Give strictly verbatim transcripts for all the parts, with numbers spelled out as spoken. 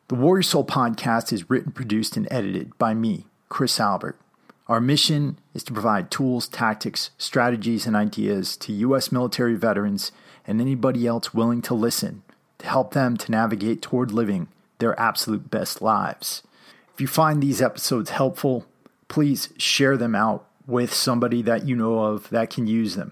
The Warrior Soul podcast is written, produced, and edited by me, Chris Albert. Our mission is to provide tools, tactics, strategies, and ideas to U S military veterans and anybody else willing to listen to help them to navigate toward living their absolute best lives. If you find these episodes helpful, please share them out with somebody that you know of that can use them.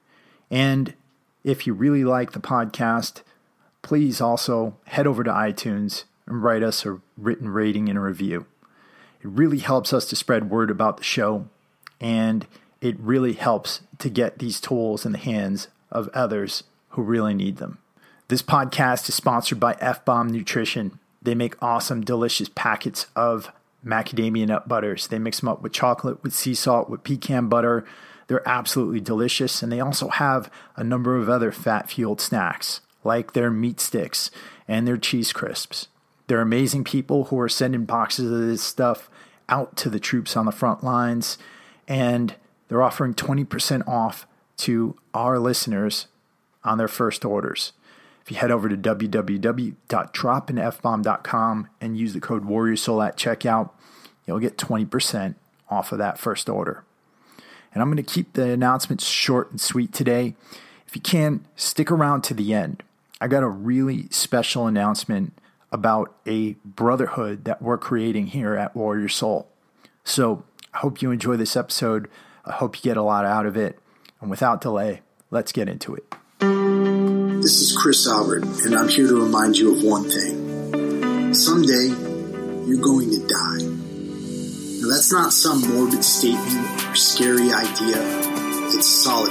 And if you really like the podcast, please also head over to iTunes and write us a written rating and a review. It really helps us to spread word about the show, and it really helps to get these tools in the hands of others who really need them. This podcast is sponsored by F-Bomb Nutrition. They make awesome, delicious packets of macadamia nut butters. They mix them up with chocolate, with sea salt, with pecan butter. They're absolutely delicious, and they also have a number of other fat-fueled snacks, like their meat sticks and their cheese crisps. They're amazing people who are sending boxes of this stuff out to the troops on the front lines, and they're offering twenty percent off to our listeners on their first orders. If you head over to w w w dot drop in f bomb dot com and use the code WarriorSoul at checkout, you'll get twenty percent off of that first order. And I'm going to keep the announcements short and sweet today. If you can, stick around to the end. I got a really special announcement about a brotherhood that we're creating here at Warrior Soul. So I hope you enjoy this episode. I hope you get a lot out of it. And without delay, let's get into it. This is Chris Albert, and I'm here to remind you of one thing. Someday, you're going to die. Now, that's not some morbid statement or scary idea. It's a solid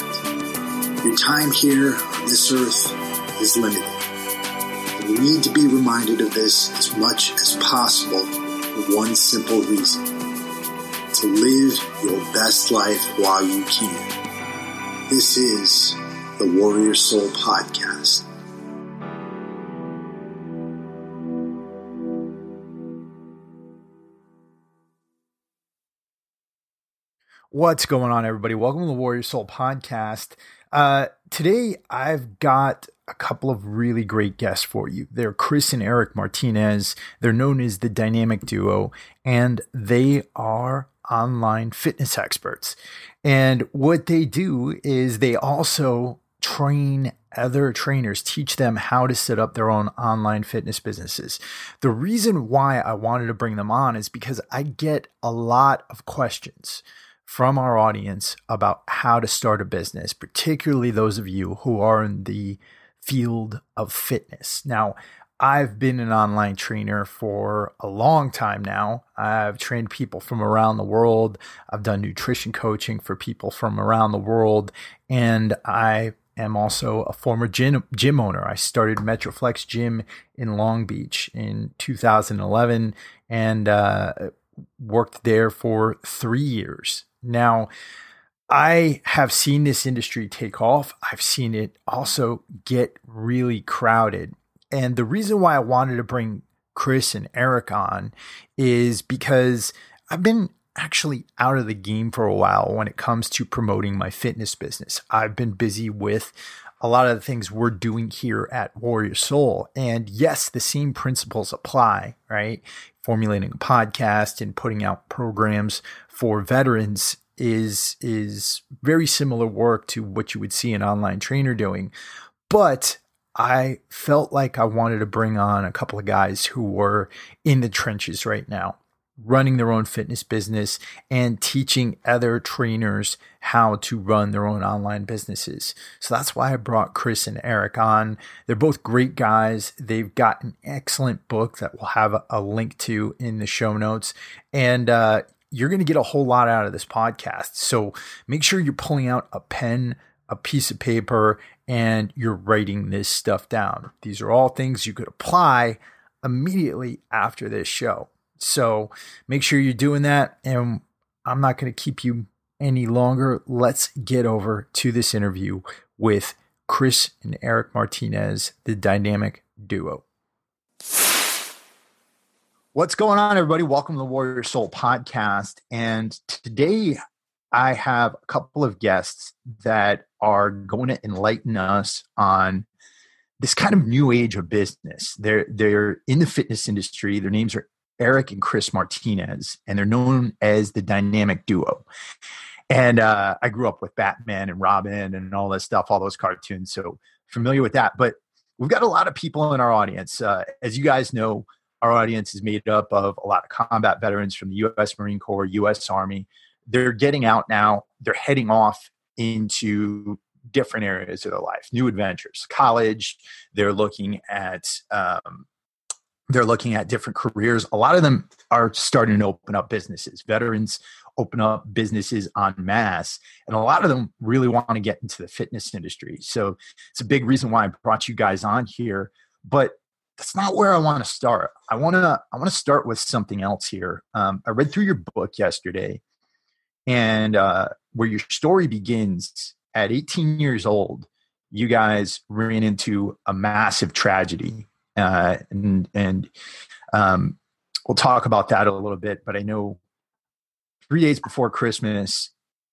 fact. Your time here on this earth is limited. And you need to be reminded of this as much as possible for one simple reason. To live your best life while you can. This is the Warrior Soul Podcast. What's going on, everybody? Welcome to the Warrior Soul Podcast. Uh, today, I've got a couple of really great guests for you. They're Chris and Eric Martinez. They're known as the Dynamic Duo, and they are online fitness experts. And what they do is they also train other trainers, teach them how to set up their own online fitness businesses. The reason why I wanted to bring them on is because I get a lot of questions from our audience about how to start a business, particularly those of you who are in the field of fitness. Now, I've been an online trainer for a long time now. I've trained people from around the world. I've done nutrition coaching for people from around the world. And I am also a former gym, gym owner. I started Metroflex Gym in Long Beach in two thousand eleven and uh, worked there for three years. Now, I have seen this industry take off. I've seen it also get really crowded. And the reason why I wanted to bring Chris and Eric on is because I've been actually out of the game for a while when it comes to promoting my fitness business. I've been busy with a lot of the things we're doing here at Warrior Soul. And yes, the same principles apply, right? Formulating a podcast and putting out programs for veterans is, is very similar work to what you would see an online trainer doing. But I felt like I wanted to bring on a couple of guys who were in the trenches right now, running their own fitness business and teaching other trainers how to run their own online businesses. So that's why I brought Chris and Eric on. They're both great guys. They've got an excellent book that we'll have a link to in the show notes. And uh, you're going to get a whole lot out of this podcast. So make sure you're pulling out a pen, a piece of paper, and you're writing this stuff down. These are all things you could apply immediately after this show. So make sure you're doing that. And I'm not going to keep you any longer. Let's get over to this interview with Chris and Eric Martinez, the Dynamic Duo. What's going on, everybody? Welcome to the Warrior Soul Podcast. And today I have a couple of guests that are going to enlighten us on this kind of new age of business. They're they're in the fitness industry. Their names are Eric and Chris Martinez, and they're known as the Dynamic Duo. And uh, I grew up with Batman and Robin and all this stuff, all those cartoons, so familiar with that. But we've got a lot of people in our audience. Uh, as you guys know, our audience is made up of a lot of combat veterans from the U S Marine Corps, U S Army. They're getting out now. They're heading off into different areas of their life, new adventures, college. They're looking at um, they're looking at different careers. A lot of them are starting to open up businesses. Veterans open up businesses en masse, and a lot of them really want to get into the fitness industry. So it's a big reason why I brought you guys on here. But that's not where I want to start. I want to I want to start with something else here. Um, I read through your book yesterday, and uh, where your story begins at eighteen years old, you guys ran into a massive tragedy, uh, and and um, we'll talk about that a little bit. But I know three days before Christmas,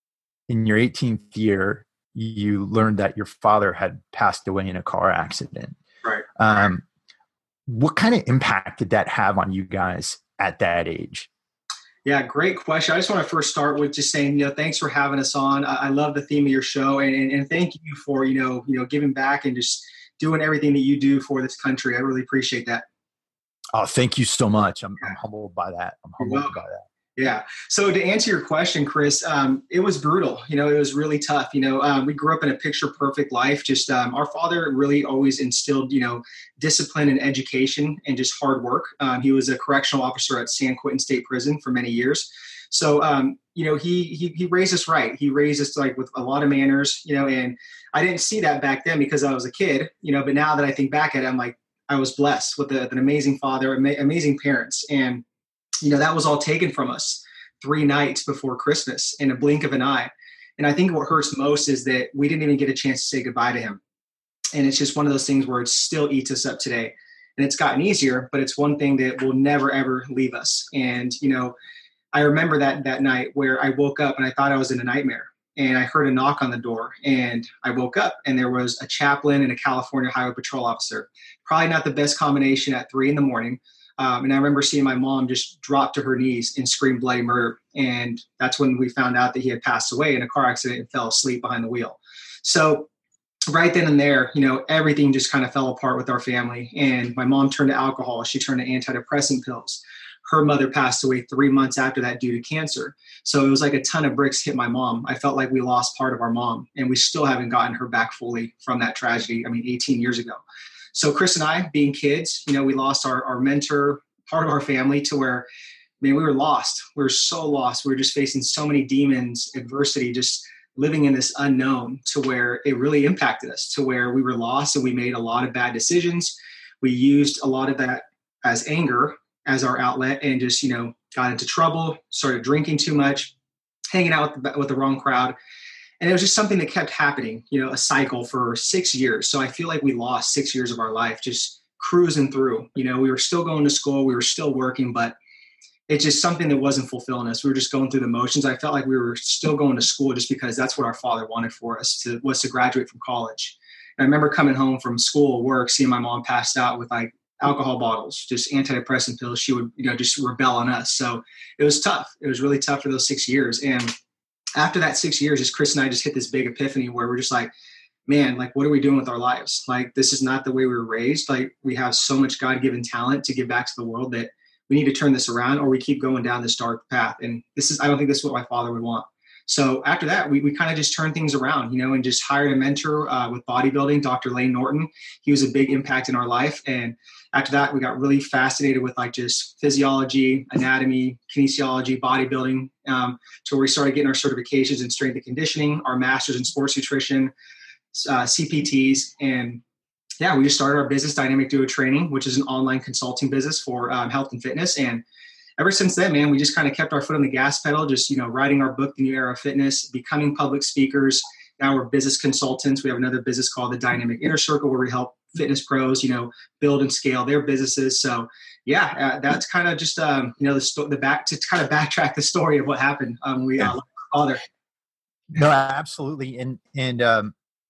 in your eighteenth year, you learned that your father had passed away in a car accident. Right. Um, what kind of impact did that have on you guys at that age? Yeah, great question. I just want to first start with just saying, you know, thanks for having us on. I, I love the theme of your show, and, and, and thank you for, you know, you know, giving back and just doing everything that you do for this country. I really appreciate that. Oh, thank you so much. I'm, I'm humbled by that. I'm humbled by that. Yeah. So to answer your question, Chris, um, it was brutal. You know, it was really tough. You know, um, we grew up in a picture perfect life. Just um, our father really always instilled, you know, discipline and education and just hard work. Um, he was a correctional officer at San Quentin State Prison for many years. So, um, you know, he, he he raised us right. He raised us like with a lot of manners, you know, and I didn't see that back then because I was a kid, you know, but now that I think back at it, I'm like, I was blessed with, a, with an amazing father, ama- amazing parents. And you know, that was all taken from us three nights before Christmas in a blink of an eye. And I think what hurts most is that we didn't even get a chance to say goodbye to him. And it's just one of those things where it still eats us up today. And it's gotten easier, but it's one thing that will never, ever leave us. And, you know, I remember that that night where I woke up and I thought I was in a nightmare. And I heard a knock on the door, and I woke up, and there was a chaplain and a California Highway Patrol officer. Probably not the best combination at three in the morning. Um, and I remember seeing my mom just drop to her knees and scream bloody murder. And that's when we found out that he had passed away in a car accident and fell asleep behind the wheel. So right then and there, you know, everything just kind of fell apart with our family. And my mom turned to alcohol. She turned to antidepressant pills. Her mother passed away three months after that due to cancer. So it was like a ton of bricks hit my mom. I felt like we lost part of our mom, and we still haven't gotten her back fully from that tragedy. I mean, eighteen years ago. So Chris and I, being kids, you know, we lost our, our mentor, part of our family, to where, I mean, we were lost. We were so lost. We were just facing so many demons, adversity, just living in this unknown, to where it really impacted us, to where we were lost and we made a lot of bad decisions. We used a lot of that as anger as our outlet, and just, you know, got into trouble, started drinking too much, hanging out with the, with the wrong crowd. And it was just something that kept happening, you know, a cycle for six years. So I feel like we lost six years of our life just cruising through. You know, we were still going to school, we were still working, but it's just something that wasn't fulfilling us. We were just going through the motions. I felt like we were still going to school just because that's what our father wanted for us, to was to graduate from college. And I remember coming home from school, work, seeing my mom passed out with like alcohol bottles, just antidepressant pills. She would, you know, just rebel on us. So it was tough. It was really tough for those six years. And after that six years, just Chris and I just hit this big epiphany where we're just like, man, like, what are we doing with our lives? Like, this is not the way we were raised. Like, we have so much God-given talent to give back to the world that we need to turn this around, or we keep going down this dark path. And this is, I don't think this is what my father would want. So after that, we, we kind of just turned things around, you know, and just hired a mentor uh, with bodybuilding, Doctor Lane Norton. He was a big impact in our life. And after that, we got really fascinated with like just physiology, anatomy, kinesiology, bodybuilding, um, to where we started getting our certifications in strength and conditioning, our masters in sports nutrition, uh, C P Ts. And yeah, we just started our business, Dynamic Duo Training, which is an online consulting business for um, health and fitness. And ever since then, man, we just kind of kept our foot on the gas pedal, just, you know, writing our book, The New Era of Fitness, becoming public speakers. Now we're business consultants. We have another business called the Dynamic Inner Circle, where we help fitness pros, you know, build and scale their businesses. So yeah, uh, that's kind of just, um, you know, the, sto- the back to kind of backtrack the story of what happened. Um, we, uh, father. No, absolutely. And, and, um,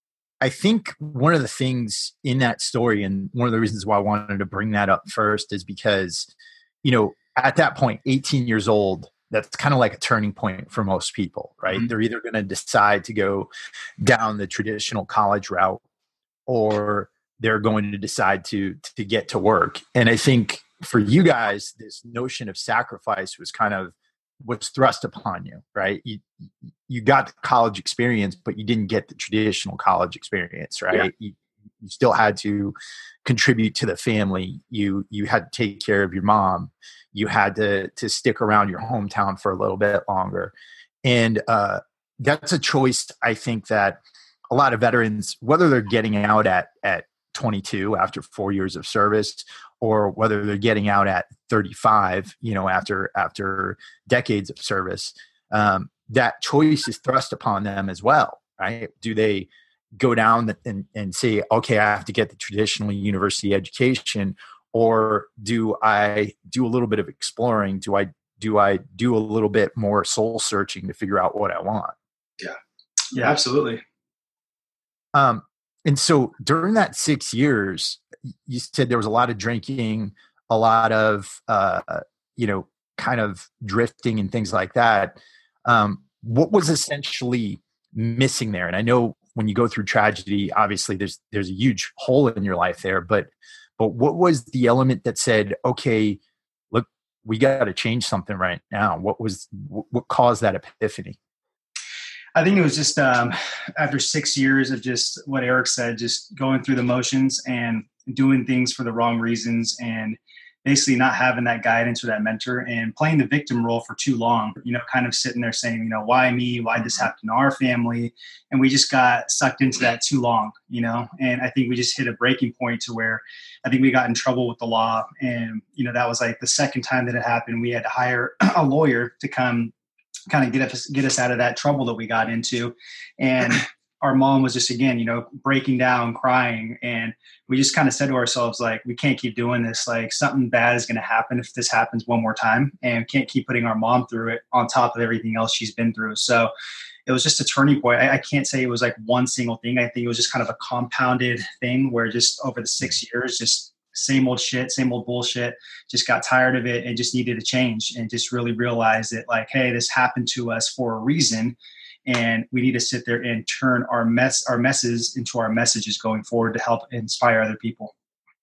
I think one of the things in that story, and one of the reasons why I wanted to bring that up first, is because, you know, at that point, eighteen years old, that's kind of like a turning point for most people, right? Mm-hmm. They're either going to decide to go down the traditional college route, or they're going to decide to to get to work. And I think for you guys, this notion of sacrifice was kind of was thrust upon you, right? You you got the college experience, but you didn't get the traditional college experience, right? Yeah. You, you still had to contribute to the family. You you had to take care of your mom. You had to to stick around your hometown for a little bit longer, and uh, that's a choice. I think that a lot of veterans, whether they're getting out at at twenty-two after four years of service, or whether they're getting out at thirty-five, you know, after after decades of service, um, that choice is thrust upon them as well, right? Do they go down and, and say, okay, I have to get the traditional university education, or do I do a little bit of exploring? Do I do I do a little bit more soul searching to figure out what I want? Yeah, yeah, absolutely. Um, and so during that six years, you said there was a lot of drinking, a lot of, uh, you know, kind of drifting and things like that. Um, what was essentially missing there? And I know when you go through tragedy, obviously there's, there's a huge hole in your life there, but, but what was the element that said, okay, look, we got to change something right now? What was, what caused that epiphany? I think it was just um, after six years of just what Eric said, just going through the motions and doing things for the wrong reasons, and basically not having that guidance or that mentor, and playing the victim role for too long, you know, kind of sitting there saying, you know, why me? Why did this happen to our family? And we just got sucked into that too long, you know, and I think we just hit a breaking point to where I think we got in trouble with the law. And, you know, that was like the second time that it happened. We had to hire a lawyer to come kind of get us get us out of that trouble that we got into. And our mom was just, again, you know, breaking down, crying. And we just kind of said to ourselves, like, we can't keep doing this. Like, something bad is going to happen if this happens one more time, and can't keep putting our mom through it on top of everything else she's been through. So it was just a turning point. I, I can't say it was like one single thing. I think it was just kind of a compounded thing where just over the six years, just same old shit, same old bullshit, just got tired of it and just needed to change, and just really realized that, like, hey, this happened to us for a reason, and we need to sit there and turn our mess, our messes into our messages going forward to help inspire other people.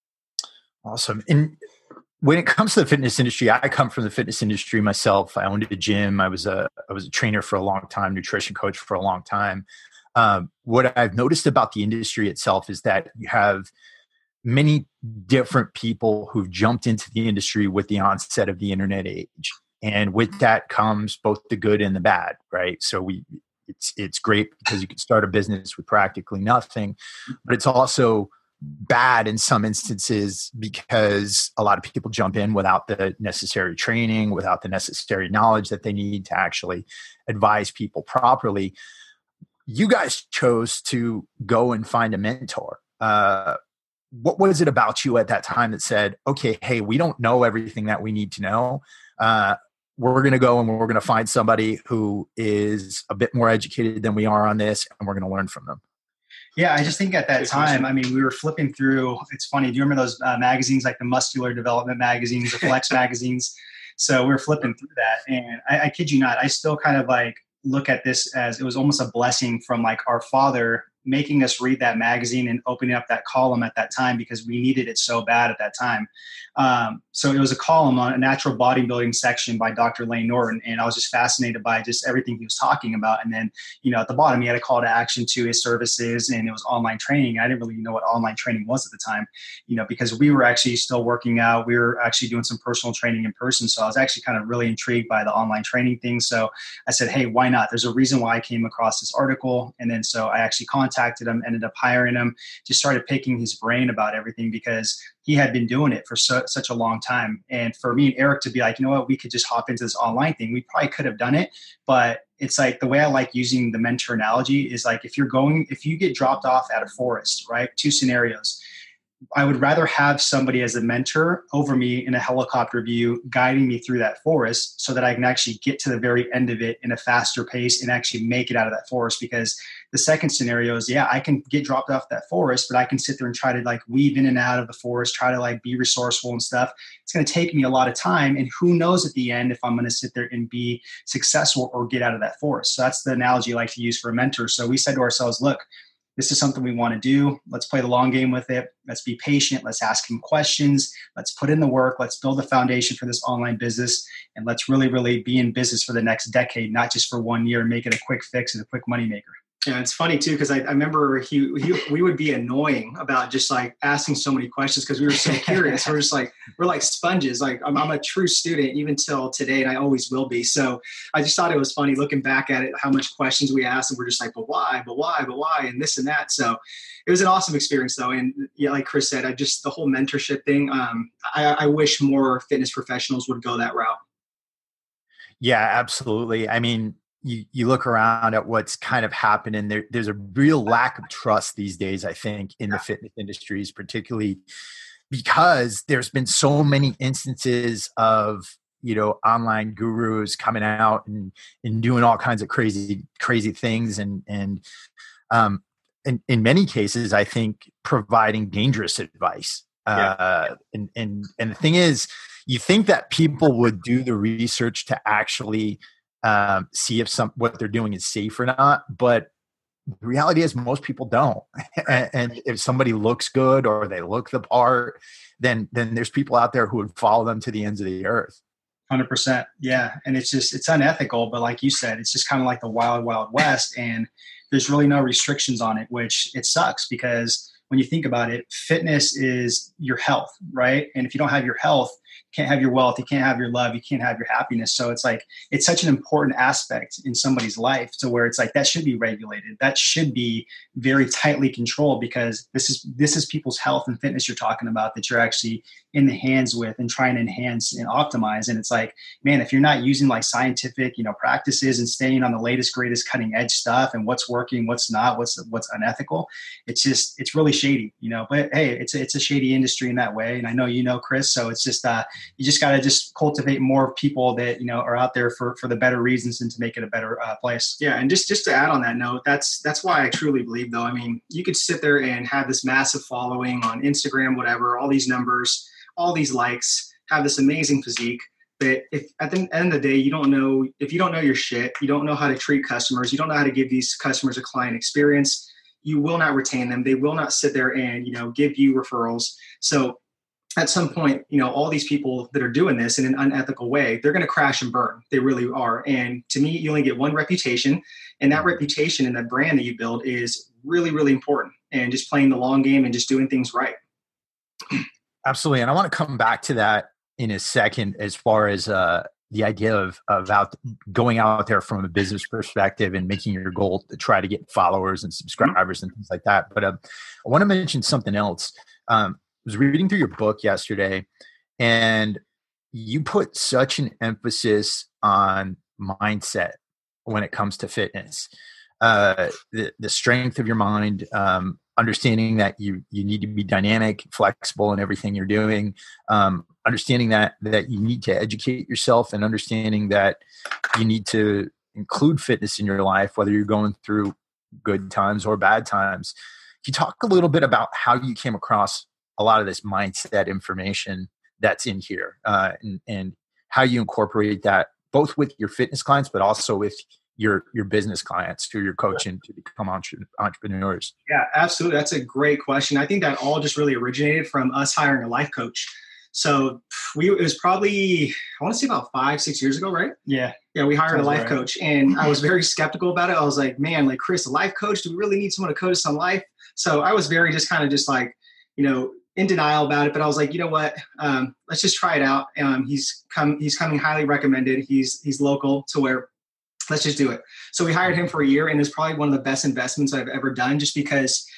Awesome. And when it comes to the fitness industry, I come from the fitness industry myself. I owned a gym. I was a, I was a trainer for a long time, nutrition coach for a long time. Um, what I've noticed about the industry itself is that you have many different people who've jumped into the industry with the onset of the internet age. And with that comes both the good and the bad, right? So we, it's, it's great because you can start a business with practically nothing, but it's also bad in some instances because a lot of people jump in without the necessary training, without the necessary knowledge that they need to actually advise people properly. You guys chose to go and find a mentor. Uh, What was it about you at that time that said, okay, hey, we don't know everything that we need to know. Uh, we're going to go and we're going to find somebody who is a bit more educated than we are on this, and we're going to learn from them. Yeah, I just think at that time, I mean, we were flipping through, it's funny. Do you remember those uh, magazines, like the Muscular Development magazines, the Flex magazines? So we were flipping through that. And I, I kid you not, I still kind of like look at this as it was almost a blessing from like our father making us read that magazine and opening up that column at that time, because we needed it so bad at that time. Um, so it was a column on a natural bodybuilding section by Doctor Lane Norton. And I was just fascinated by just everything he was talking about. And then, you know, at the bottom, he had a call to action to his services, and it was online training. I didn't really know what online training was at the time, you know, because we were actually still working out. We were actually doing some personal training in person. So I was actually kind of really intrigued by the online training thing. So I said, hey, why not? There's a reason why I came across this article. And then so I actually contacted contacted him, ended up hiring him, just started picking his brain about everything, because he had been doing it for so, such a long time. And for me and Eric to be like, you know what, we could just hop into this online thing. We probably could have done it, but it's like the way I like using the mentor analogy is like, if you're going, if you get dropped off at a forest, right? Two scenarios. I would rather have somebody as a mentor over me in a helicopter view, guiding me through that forest so that I can actually get to the very end of it in a faster pace and actually make it out of that forest. Because the second scenario is, yeah, I can get dropped off that forest, but I can sit there and try to like weave in and out of the forest, try to like be resourceful and stuff. It's going to take me a lot of time. And who knows at the end if I'm going to sit there and be successful or get out of that forest. So that's the analogy I like to use for a mentor. So we said to ourselves, look, this is something we want to do. Let's play the long game with it. Let's be patient. Let's ask him questions. Let's put in the work. Let's build the foundation for this online business. And let's really, really be in business for the next decade, not just for one year, and make it a quick fix and a quick moneymaker. Yeah, it's funny too, because I, I remember he, he we would be annoying about just like asking so many questions because we were so curious. We're just like, we're like sponges. Like I'm, I'm a true student even till today, and I always will be. So I just thought it was funny looking back at it, how much questions we asked, and we're just like, but why, but why, but why, and this and that. So it was an awesome experience though. And yeah, like Chris said, I just, the whole mentorship thing, um, I, I wish more fitness professionals would go that route. Yeah, absolutely. I mean, You, you look around at what's kind of happening there. There's a real lack of trust these days, I think, in the fitness industries, particularly because there's been so many instances of, you know, online gurus coming out and, and doing all kinds of crazy, crazy things. And, and, um, in, in many cases, I think providing dangerous advice. Yeah. Uh, and, and, and the thing is, you think that people would do the research to actually Um, see if some what they're doing is safe or not, but the reality is most people don't. and, and if somebody looks good or they look the part, then then there's people out there who would follow them to the ends of the earth. one hundred percent, yeah, and it's just it's unethical. But like you said, it's just kind of like the wild, wild west, and there's really no restrictions on it, which it sucks because when you think about it, fitness is your health, right? And if you don't have your health, you can't have your wealth, you can't have your love, you can't have your happiness. So it's like, it's such an important aspect in somebody's life to where it's like, that should be regulated. That should be very tightly controlled because this is, this is people's health and fitness you're talking about that you're actually in the hands with and trying to enhance and optimize. And it's like, man, if you're not using like scientific, you know, practices and staying on the latest, greatest cutting edge stuff and what's working, what's not, what's, what's unethical, it's just, it's really shady, you know, but hey, it's a, it's a shady industry in that way. And I know, you know, Chris, so it's just, uh, you just got to just cultivate more people that, you know, are out there for, for the better reasons and to make it a better uh, place. Yeah. And just, just to add on that note, that's, that's why I truly believe though. I mean, you could sit there and have this massive following on Instagram, whatever, all these numbers, all these likes, have this amazing physique. But if at the end of the day, you don't know, if you don't know your shit, you don't know how to treat customers, you don't know how to give these customers a client experience, you will not retain them. They will not sit there and, you know, give you referrals. So at some point, you know, all these people that are doing this in an unethical way, they're going to crash and burn. They really are. And to me, you only get one reputation, and that reputation and that brand that you build is really, really important. And just playing the long game and just doing things right. Absolutely. And I want to come back to that in a second, as far as uh, the idea of, of out, going out there from a business perspective and making your goal to try to get followers and subscribers mm-hmm. and things like that. But uh, I want to mention something else. Um, I was reading through your book yesterday, and you put such an emphasis on mindset when it comes to fitness. Uh, the, the strength of your mind, um, understanding that you you need to be dynamic, flexible in everything you're doing, um, understanding that that you need to educate yourself, and understanding that you need to include fitness in your life, whether you're going through good times or bad times. Can you talk a little bit about how you came across a lot of this mindset information that's in here, uh, and, and how you incorporate that both with your fitness clients, but also with your your business clients who you're coaching to become entre- entrepreneurs? Yeah, absolutely. That's a great question. I think that all just really originated from us hiring a life coach. So we, it was probably, I want to say about five, six years ago, right? Yeah. Yeah. We hired Sounds a life right. coach, and I was very skeptical about it. I was like, man, like Chris, a life coach, do we really need someone to coach us on life? So I was very just kind of just like, you know, in denial about it, but I was like, you know what, um, let's just try it out. Um, he's come, he's coming highly recommended. He's, he's local to where, let's just do it. So we hired him for a year, and it was probably one of the best investments I've ever done, just because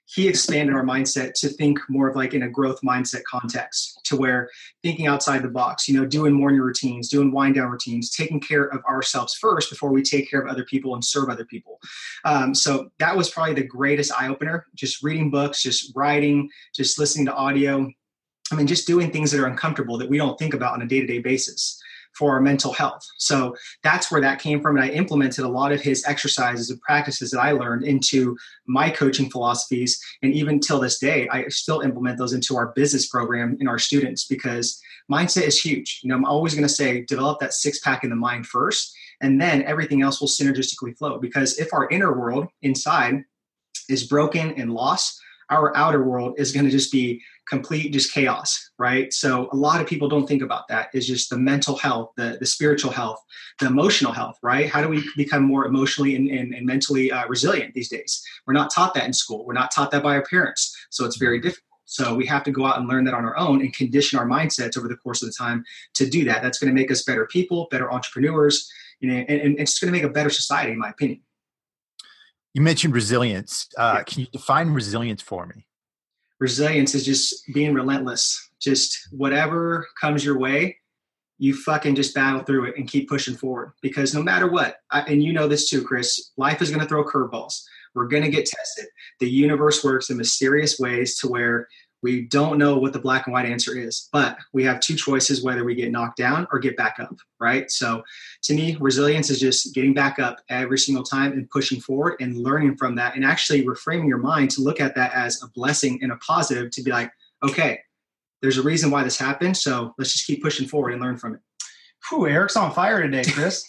he expanded our mindset to think more of like in a growth mindset context, to where thinking outside the box, you know, doing morning routines, doing wind down routines, taking care of ourselves first before we take care of other people and serve other people. Um, so that was probably the greatest eye opener, just reading books, just writing, just listening to audio. I mean, just doing things that are uncomfortable that we don't think about on a day-to-day basis for our mental health. So that's where that came from. And I implemented a lot of his exercises and practices that I learned into my coaching philosophies. And even till this day, I still implement those into our business program in our students, because mindset is huge. You know, I'm always going to say, develop that six pack in the mind first, and then everything else will synergistically flow. Because if our inner world inside is broken and lost, our outer world is going to just be complete, just chaos, right? So a lot of people don't think about that. Is just the mental health, the, the spiritual health, the emotional health, right? How do we become more emotionally and, and, and mentally uh, resilient these days? We're not taught that in school. We're not taught that by our parents. So it's very difficult. So we have to go out and learn that on our own and condition our mindsets over the course of the time to do that. That's going to make us better people, better entrepreneurs, you know, and, and it's going to make a better society, in my opinion. You mentioned resilience. Uh, Yeah. Can you define resilience for me? Resilience is just being relentless. Just whatever comes your way, you fucking just battle through it and keep pushing forward. Because no matter what, I, and you know this too, Chris, life is going to throw curveballs. We're going to get tested. The universe works in mysterious ways to where we don't know what the black and white answer is, but we have two choices, whether we get knocked down or get back up, right? So to me, resilience is just getting back up every single time and pushing forward and learning from that, and actually reframing your mind to look at that as a blessing and a positive, to be like, okay, there's a reason why this happened. So let's just keep pushing forward and learn from it. Whew, Eric's on fire today, Chris.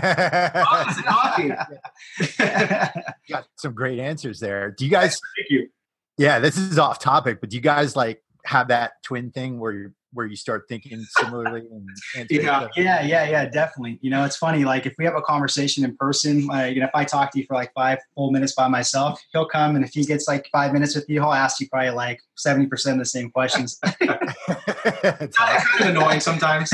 Coffee. Got some great answers there. Do you guys, Thank you. yeah, this is off topic, but do you guys like have that twin thing where you where you start thinking similarly? And, and Yeah. Yeah, yeah, yeah, definitely. You know, it's funny. Like if we have a conversation in person, like, you know, if I talk to you for like five full minutes by myself, he'll come, and if he gets like five minutes with you, he'll ask you probably like seventy percent of the same questions. It's Kind of annoying sometimes.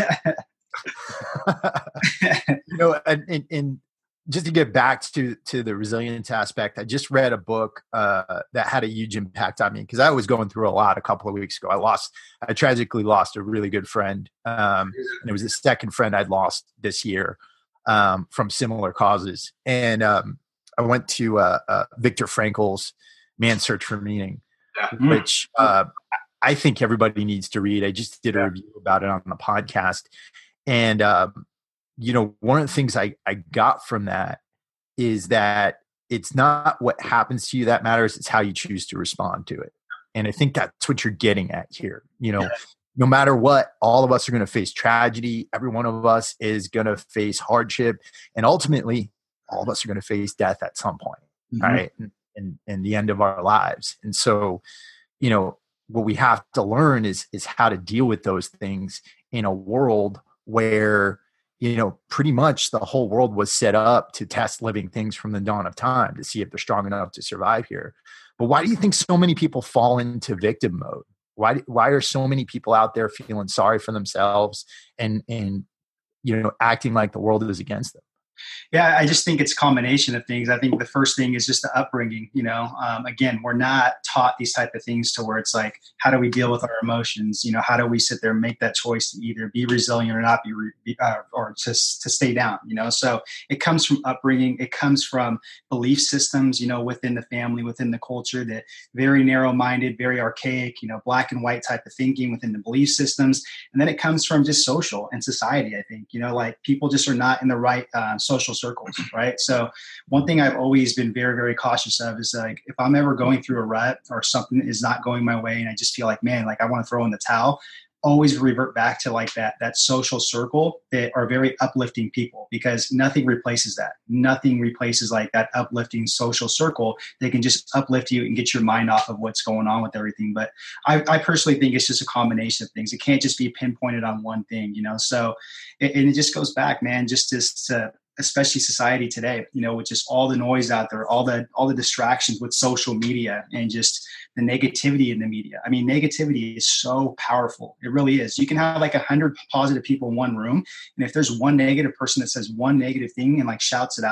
you know, and, and, and just to get back to to the resilience aspect, I just read a book uh, that had a huge impact on me, because I was going through a lot a couple of weeks ago. I lost, I tragically lost a really good friend, um, and it was the second friend I'd lost this year um, from similar causes. And um, I went to uh, uh, Viktor Frankl's Man's Search for Meaning, Yeah. which uh, I think everybody needs to read. I just did a Yeah. review about it on the podcast. And, um, you know, one of the things I, I got from that is that it's not what happens to you that matters. It's how you choose to respond to it. And I think that's what you're getting at here. You know, yeah. no matter what, all of us are going to face tragedy. Every one of us is going to face hardship. And ultimately, all of us are going to face death at some point, mm-hmm. right? And, and, and the end of our lives. And so, you know, what we have to learn is, is how to deal with those things in a world where, you know, pretty much the whole world was set up to test living things from the dawn of time to see if they're strong enough to survive here. But why do you think so many people fall into victim mode? Why, why are so many people out there feeling sorry for themselves and, and, you know, acting like the world is against them? Yeah, I just think it's a combination of things. I think the first thing is just the upbringing. You know, um, again, we're not taught these type of things to where it's like, how do we deal with our emotions? You know, how do we sit there and make that choice to either be resilient or not be, re- uh, or just to stay down? You know, so it comes from upbringing. It comes from belief systems, you know, within the family, within the culture, that very narrow-minded, very archaic, you know, black and white type of thinking within the belief systems. And then it comes from just social and society. I think, you know, like people just are not in the right uh, social circles, right? So one thing I've always been very, very cautious of is like, if I'm ever going through a rut or something is not going my way and I just feel like, man, like I want to throw in the towel, always revert back to like that, that social circle that are very uplifting people, because nothing replaces that. Nothing replaces like that uplifting social circle. They can just uplift you and get your mind off of what's going on with everything. But I, I personally think it's just a combination of things. It can't just be pinpointed on one thing, you know? So, and it just goes back, man, just to, to especially society today, you know, with just all the noise out there, all the, all the distractions with social media and just the negativity in the media. I mean, negativity is so powerful. It really is. You can have like a hundred positive people in one room. And if there's one negative person that says one negative thing and like shouts it out,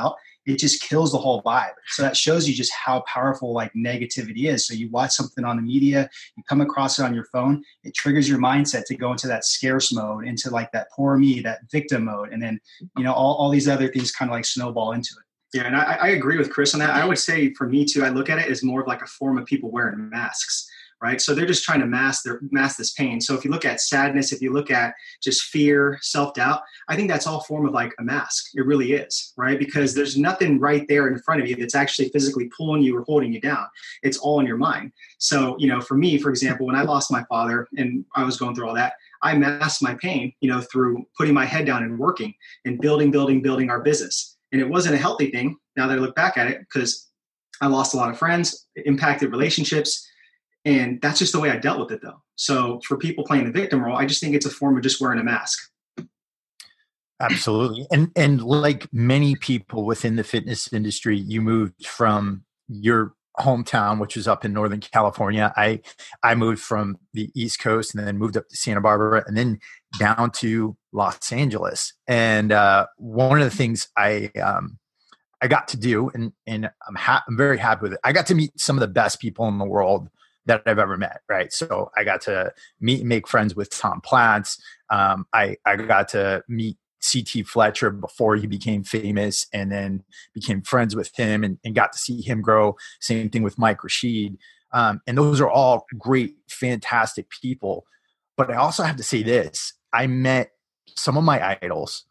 it just kills the whole vibe. So that shows you just how powerful like negativity is. So you watch something on the media, you come across it on your phone, it triggers your mindset to go into that scarce mode, into like that poor me, that victim mode. And then, you know, all, all these other things kind of like snowball into it. Yeah, and I, I agree with Chris on that. I would say for me too, I look at it as more of like a form of people wearing masks, right? So they're just trying to mask their mask this pain. So if you look at sadness, if you look at just fear, self-doubt, I think that's all form of like a mask. It really is, right? Because there's nothing right there in front of you that's actually physically pulling you or holding you down. It's all in your mind. So, you know, for me, for example, when I lost my father and I was going through all that, I masked my pain, you know, through putting my head down and working and building, building, building our business. And it wasn't a healthy thing now that I look back at it, because I lost a lot of friends, it impacted relationships. And that's just the way I dealt with it, though. So for people playing the victim role, I just think it's a form of just wearing a mask. Absolutely. And and like many people within the fitness industry, you moved from your hometown, which was up in Northern California. I I moved from the East Coast and then moved up to Santa Barbara and then down to Los Angeles. And uh, one of the things I um, I got to do, and and I'm ha- I'm very happy with it. I got to meet some of the best people in the world that I've ever met. Right, so I got to meet and make friends with Tom Platz. Um, I I got to meet C T Fletcher before he became famous, and then became friends with him and, and got to see him grow. Same thing with Mike Rashid. Um, and those are all great, fantastic people. But I also have to say this. I met some of my idols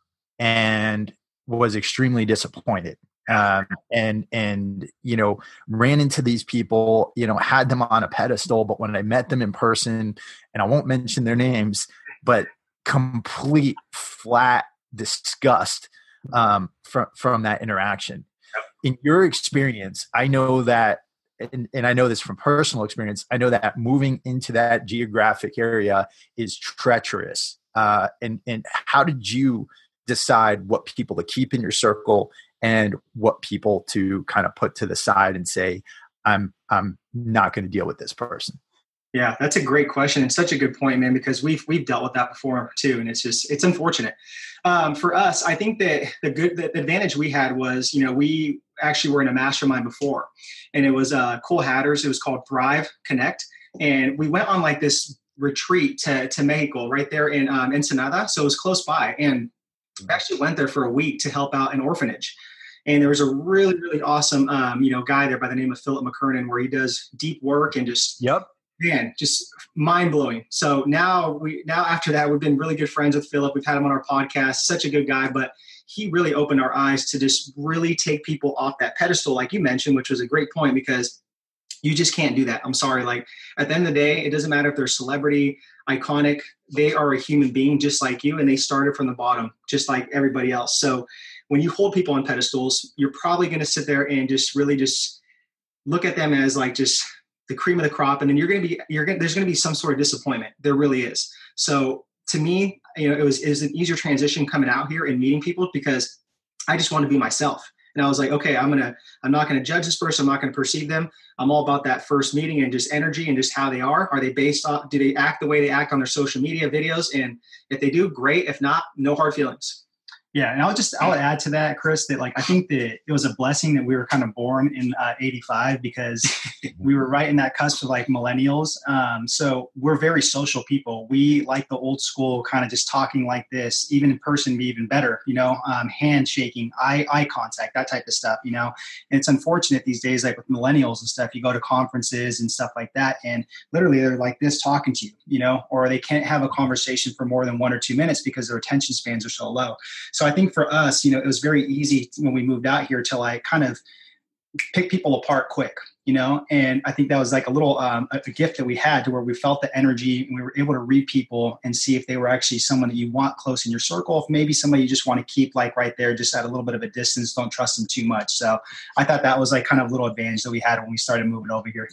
and was extremely disappointed. Um, and, and, you know, ran into these people, you know, had them on a pedestal, but when I met them in person, and I won't mention their names, but complete flat disgust um, from, from that interaction. In your experience, I know that, and, and I know this from personal experience, I know that moving into that geographic area is treacherous. Uh, and, and how did you decide what people to keep in your circle and what people to kind of put to the side and say, I'm, I'm not going to deal with this person? Yeah, that's a great question and such a good point, man, because we've we've dealt with that before too, and it's just it's unfortunate. Um, for us, I think that the good the advantage we had was, you know, we actually were in a mastermind before, and it was uh, Cole Hatters. It was called Thrive Connect, and we went on like this retreat to to Mexico, right there in um, Ensenada, so it was close by, and we actually went there for a week to help out an orphanage. And there was a really really awesome um, you know guy there by the name of Philip McKernan, where he does deep work and just yep. Man, just mind blowing. So now we now after that, we've been really good friends with Philip. We've had him on our podcast. Such a good guy, but he really opened our eyes to just really take people off that pedestal, like you mentioned, which was a great point, because you just can't do that. I'm sorry. Like at the end of the day, it doesn't matter if they're celebrity, iconic. They are a human being just like you, and they started from the bottom, just like everybody else. So when you hold people on pedestals, you're probably going to sit there and just really just look at them as like just the cream of the crop. And then you're going to be, you're going there's going to be some sort of disappointment. There really is. So to me, you know, it was, it was an easier transition coming out here and meeting people, because I just want to be myself. And I was like, okay, I'm going to, I'm not going to judge this person. I'm not going to perceive them. I'm all about that first meeting and just energy and just how they are. Are they based off, do they act the way they act on their social media videos? And if they do, great. If not, no hard feelings. Yeah, and I'll just I'll add to that, Chris, that like I think that it was a blessing that we were kind of born in uh, eighty-five, because we were right in that cusp of like millennials. Um, so we're very social people. We like the old school kind of just talking like this, even in person, be even better. You know, um, handshaking, eye eye contact, that type of stuff. You know, and it's unfortunate these days, like with millennials and stuff. You go to conferences and stuff like that, and literally they're like this talking to you. You know, or they can't have a conversation for more than one or two minutes because their attention spans are so low. So I think for us, you know, it was very easy when we moved out here to like kind of pick people apart quick, you know, and I think that was like a little um, a, a gift that we had, to where we felt the energy and we were able to read people and see if they were actually someone that you want close in your circle, if maybe somebody you just want to keep like right there, just at a little bit of a distance, don't trust them too much. So I thought that was like kind of a little advantage that we had when we started moving over here.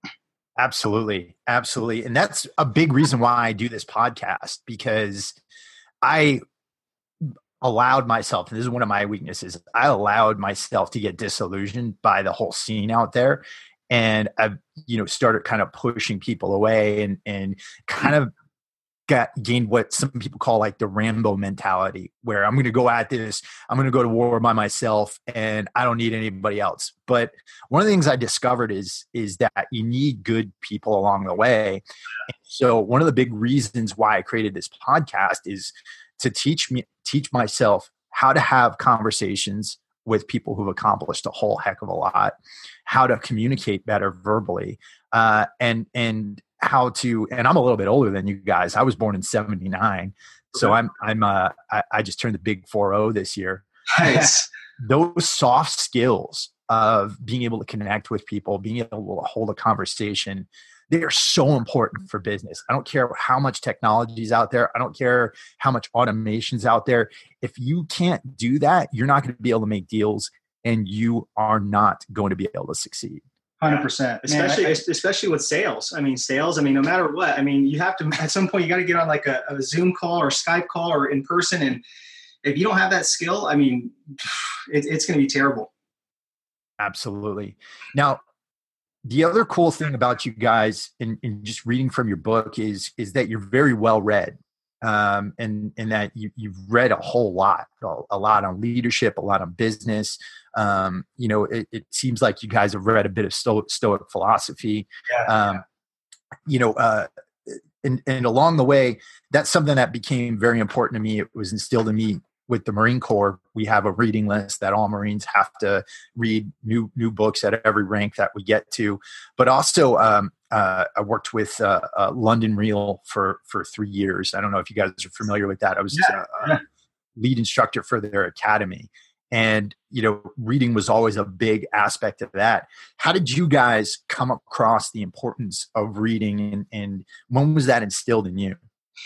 Absolutely. Absolutely. And that's a big reason why I do this podcast, because I allowed myself, and this is one of my weaknesses, I allowed myself to get disillusioned by the whole scene out there. And I've, you know, started kind of pushing people away and, and kind of got gained what some people call like the Rambo mentality, where I'm going to go at this, I'm going to go to war by myself, and I don't need anybody else. But one of the things I discovered is is that you need good people along the way. And so one of the big reasons why I created this podcast is to teach me teach myself how to have conversations with people who've accomplished a whole heck of a lot, how to communicate better verbally, uh, and and how to, and I'm a little bit older than you guys. I was born in seventy-nine. So I'm, I'm, uh, I, I just turned the big four oh this year. Nice. Those soft skills of being able to connect with people, being able to hold a conversation, they are so important for business. I don't care how much technology is out there. I don't care how much automation's out there. If you can't do that, you're not going to be able to make deals, and you are not going to be able to succeed. one hundred percent. Especially, Man, I, especially with sales. I mean, sales, I mean, no matter what, I mean, you have to, at some point, you got to get on like a, a Zoom call or Skype call or in person. And if you don't have that skill, I mean, it, it's going to be terrible. Absolutely. Now, the other cool thing about you guys in, in just reading from your book is, is that you're very well read. Um, and, and that you, you've read a whole lot, a lot on leadership, a lot on business. Um, you know, it, it seems like you guys have read a bit of Stoic, Stoic philosophy. Yeah, um, yeah. You know, uh, and, and along the way, that's something that became very important to me. It was instilled in me with the Marine Corps. We have a reading list that all Marines have to read new new books at every rank that we get to. But also, um, uh, I worked with uh, uh, London Real for for three years. I don't know if you guys are familiar with that. I was yeah, uh, yeah. lead instructor for their academy. And, you know, reading was always a big aspect of that. How did you guys come across the importance of reading, and, and when was that instilled in you?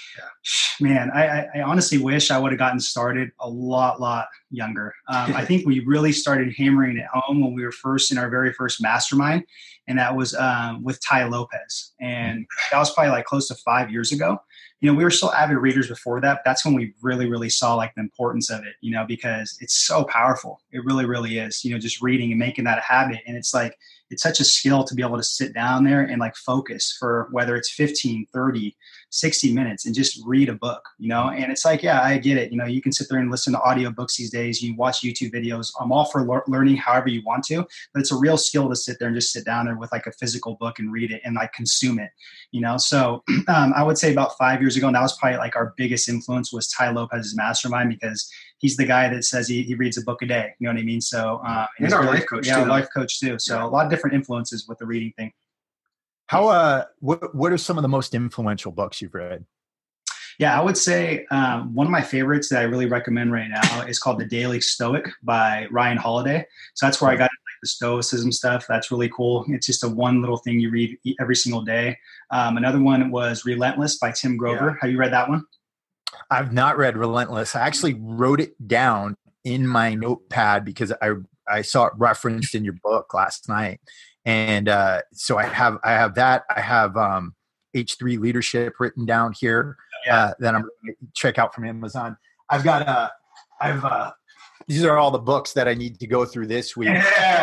Man, I, I honestly wish I would have gotten started a lot, lot younger. Um, I think we really started hammering it home when we were first in our very first mastermind, and that was um, with Tai Lopez. And that was probably like close to five years ago. You know, we were still avid readers before that. But that's when we really, really saw like the importance of it, you know, because it's so powerful. It really, really is, you know, just reading and making that a habit. And it's like, it's such a skill to be able to sit down there and like focus for whether it's fifteen, thirty, sixty minutes and just read a book, you know? And it's like, yeah, I get it. You know, you can sit there and listen to audiobooks these days. You watch YouTube videos. I'm all for le- learning however you want to, but it's a real skill to sit there and just sit down there with like a physical book and read it and like consume it, you know? So um, I would say about five years ago, and that was probably like our biggest influence was Tai Lopez's mastermind, because he's the guy that says he, he reads a book a day. You know what I mean? So, um, and, and our life coach, yeah, too, our life coach too. So yeah. A lot of different influences with the reading thing. How, uh, what, what are some of the most influential books you've read? Yeah, I would say um, one of my favorites that I really recommend right now is called The Daily Stoic by Ryan Holiday. So that's where I got into like the Stoicism stuff. That's really cool. It's just a one little thing you read every single day. Um, another one was Relentless by Tim Grover. Yeah. Have you read that one? I've not read Relentless. I actually wrote it down in my notepad because I I saw it referenced in your book last night. And uh, so I have I have that. I have um, H three Leadership written down here yeah. uh, that I'm going to check out from Amazon. I've got uh, I've uh, these are all the books that I need to go through this week.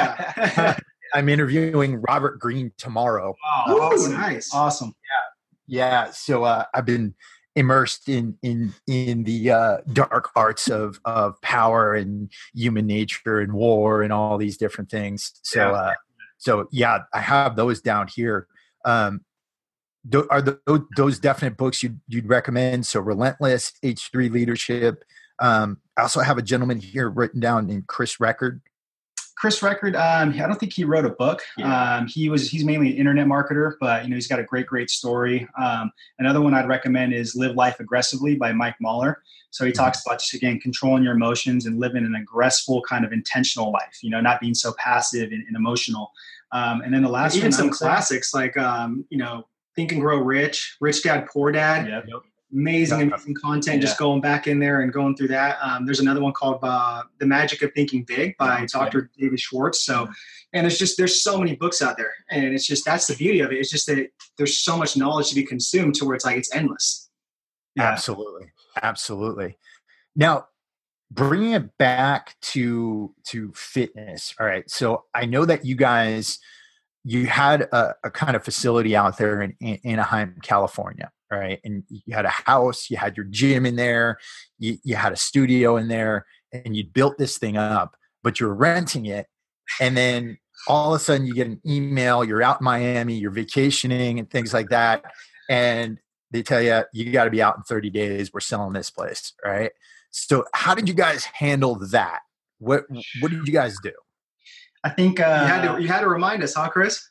Yeah. I'm interviewing Robert Greene tomorrow. Oh, Ooh, awesome. Nice. Awesome. Yeah. Yeah. So uh, I've been immersed in in in the uh, dark arts of of power and human nature and war and all these different things. So yeah. Uh, so yeah, I have those down here. Um, th- are the, those definite books you'd, you'd recommend? So Relentless, H three Leadership. Um, I also have a gentleman here written down named Chris Record. Chris Record, um, I don't think he wrote a book. Yeah. Um, he was he's mainly an internet marketer, but you know he's got a great, great story. Um, another one I'd recommend is Live Life Aggressively by Mike Mahler. So he mm-hmm. talks about just again controlling your emotions and living an aggressive kind of intentional life. You know, not being so passive and, and emotional. Um, and then the last even one, some classics say, like um, you know Think and Grow Rich, Rich Dad Poor Dad. Yep. Amazing, amazing content. Yeah. Just going back in there and going through that. Um, there's another one called uh, The Magic of Thinking Big by Doctor Yeah. David Schwartz. So, and there's just, there's so many books out there, and it's just, that's the beauty of it. It's just that there's so much knowledge to be consumed to where it's like, it's endless. Yeah. Absolutely. Absolutely. Now, bringing it back to, to fitness. All right. So I know that you guys you had a, a kind of facility out there in, in Anaheim, California, right? And you had a house, you had your gym in there, you, you had a studio in there, and you built this thing up, but you're renting it. And then all of a sudden you get an email, you're out in Miami, you're vacationing and things like that. And they tell you, you got to be out in thirty days. We're selling this place, right? So how did you guys handle that? What What did you guys do? I think uh, you, had to, you had to remind us, huh, Chris?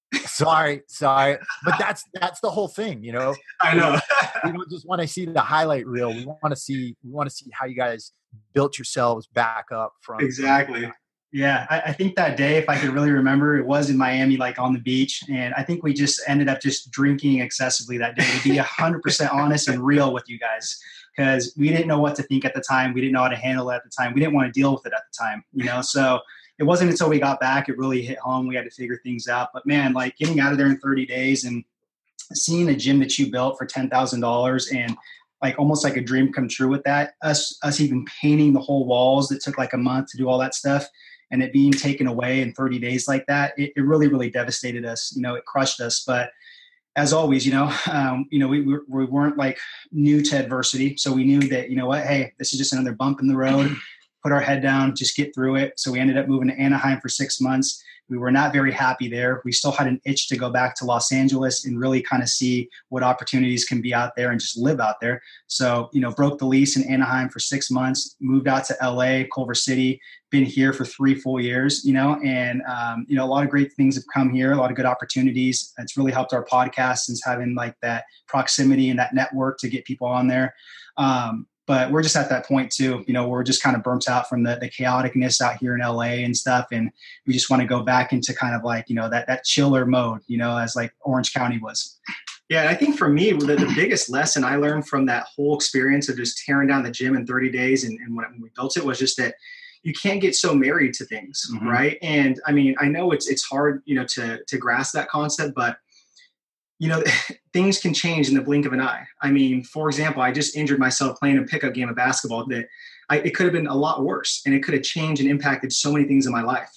sorry, sorry, but that's that's the whole thing, you know. I know. We don't just want to see the highlight reel. We want to see we want to see how you guys built yourselves back up from exactly. Yeah, I, I think that day, if I could really remember, it was in Miami, like on the beach, and I think we just ended up just drinking excessively that day. To be a hundred percent honest and real with you guys, because we didn't know what to think at the time. We didn't know how to handle it at the time. We didn't want to deal with it at the time, you know. So it wasn't until we got back it really hit home. We had to figure things out. But man, like getting out of there in thirty days and seeing a gym that you built for ten thousand dollars and like almost like a dream come true with that. Us us even painting the whole walls that took like a month to do all that stuff. And it being taken away in thirty days like that, it, it really, really devastated us. You know, it crushed us. But as always, you know, um, you know, we, we we weren't like new to adversity, so we knew that, you know what, hey, this is just another bump in the road. Put our head down, just get through it. So we ended up moving to Anaheim for six months. We were not very happy there. We still had an itch to go back to Los Angeles and really kind of see what opportunities can be out there and just live out there. So, you know, broke the lease in Anaheim for six months, moved out to L A, Culver City, been here for three full years, you know, and, um, you know, a lot of great things have come here, a lot of good opportunities. It's really helped our podcast since having like that proximity and that network to get people on there. Um, But we're just at that point too, you know, we're just kind of burnt out from the, the chaoticness out here in L A and stuff. And we just want to go back into kind of like, you know, that, that chiller mode, you know, as like Orange County was. Yeah. And I think for me, the, the biggest lesson I learned from that whole experience of just tearing down the gym in thirty days and, and when we built it was just that you can't get so married to things. Mm-hmm. Right. And I mean, I know it's, it's hard, you know, to, to grasp that concept, but you know, things can change in the blink of an eye. I mean, for example, I just injured myself playing a pickup game of basketball that I, it could have been a lot worse and it could have changed and impacted so many things in my life.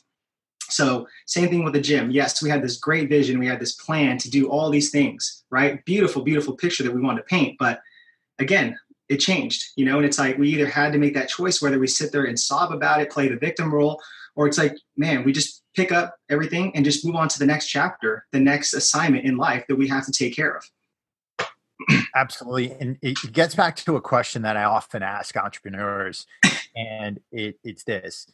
So same thing with the gym. Yes, we had this great vision. We had this plan to do all these things, right? Beautiful, beautiful picture that we wanted to paint. But again, it changed, you know, and it's like we either had to make that choice, whether we sit there and sob about it, play the victim role, or it's like, man, we just pick up everything and just move on to the next chapter, the next assignment in life that we have to take care of. Absolutely. And it gets back to a question that I often ask entrepreneurs, and it, it's this.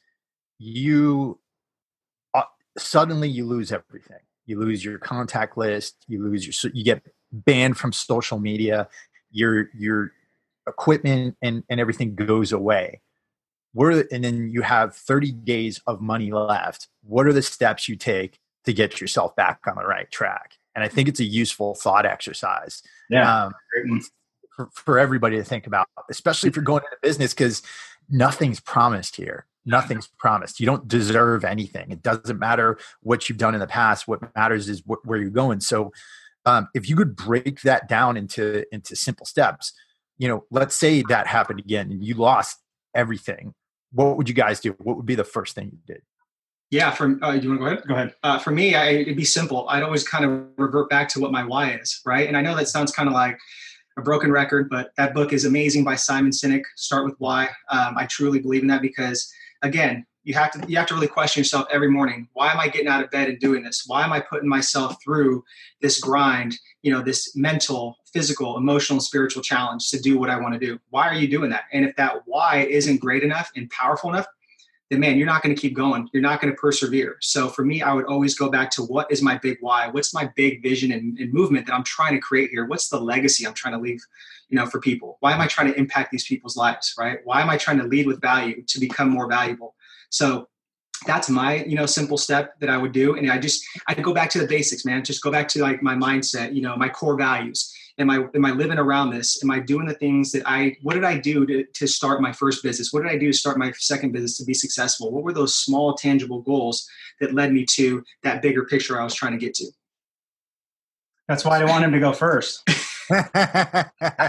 You uh, suddenly you lose everything. You lose your contact list. You lose your, you get banned from social media. Your, your equipment and, and everything goes away. Where, and then you have thirty days of money left. What are the steps you take to get yourself back on the right track? And I think it's a useful thought exercise yeah. um, for, for everybody to think about, especially if you're going into business, because nothing's promised here. Nothing's promised. You don't deserve anything. It doesn't matter what you've done in the past. What matters is wh- where you're going. So um, if you could break that down into, into simple steps, you know, let's say that happened again and you lost everything. What would you guys do? What would be the first thing you did? Yeah. For, uh, do you want to go ahead? Go ahead. Uh, for me, I, it'd be simple. I'd always kind of revert back to what my why is. Right. And I know that sounds kind of like a broken record, but that book is amazing by Simon Sinek. Start with why. Um, I truly believe in that because again, you have to, you have to really question yourself every morning. Why am I getting out of bed and doing this? Why am I putting myself through this grind, you know, this mental, physical, emotional, spiritual challenge to do what I want to do? Why are you doing that? And if that why isn't great enough and powerful enough, then man, you're not going to keep going. You're not going to persevere. So for me, I would always go back to what is my big why? What's my big vision and, and movement that I'm trying to create here? What's the legacy I'm trying to leave, you know, for people? Why am I trying to impact these people's lives, right? Why am I trying to lead with value to become more valuable? So that's my, you know, simple step that I would do. And I just, I'd go back to the basics, man. Just go back to like my mindset, you know, my core values. Am I, am I living around this? Am I doing the things that I, what did I do to, to start my first business? What did I do to start my second business to be successful? What were those small, tangible goals that led me to that bigger picture I was trying to get to? That's why I want him to go first.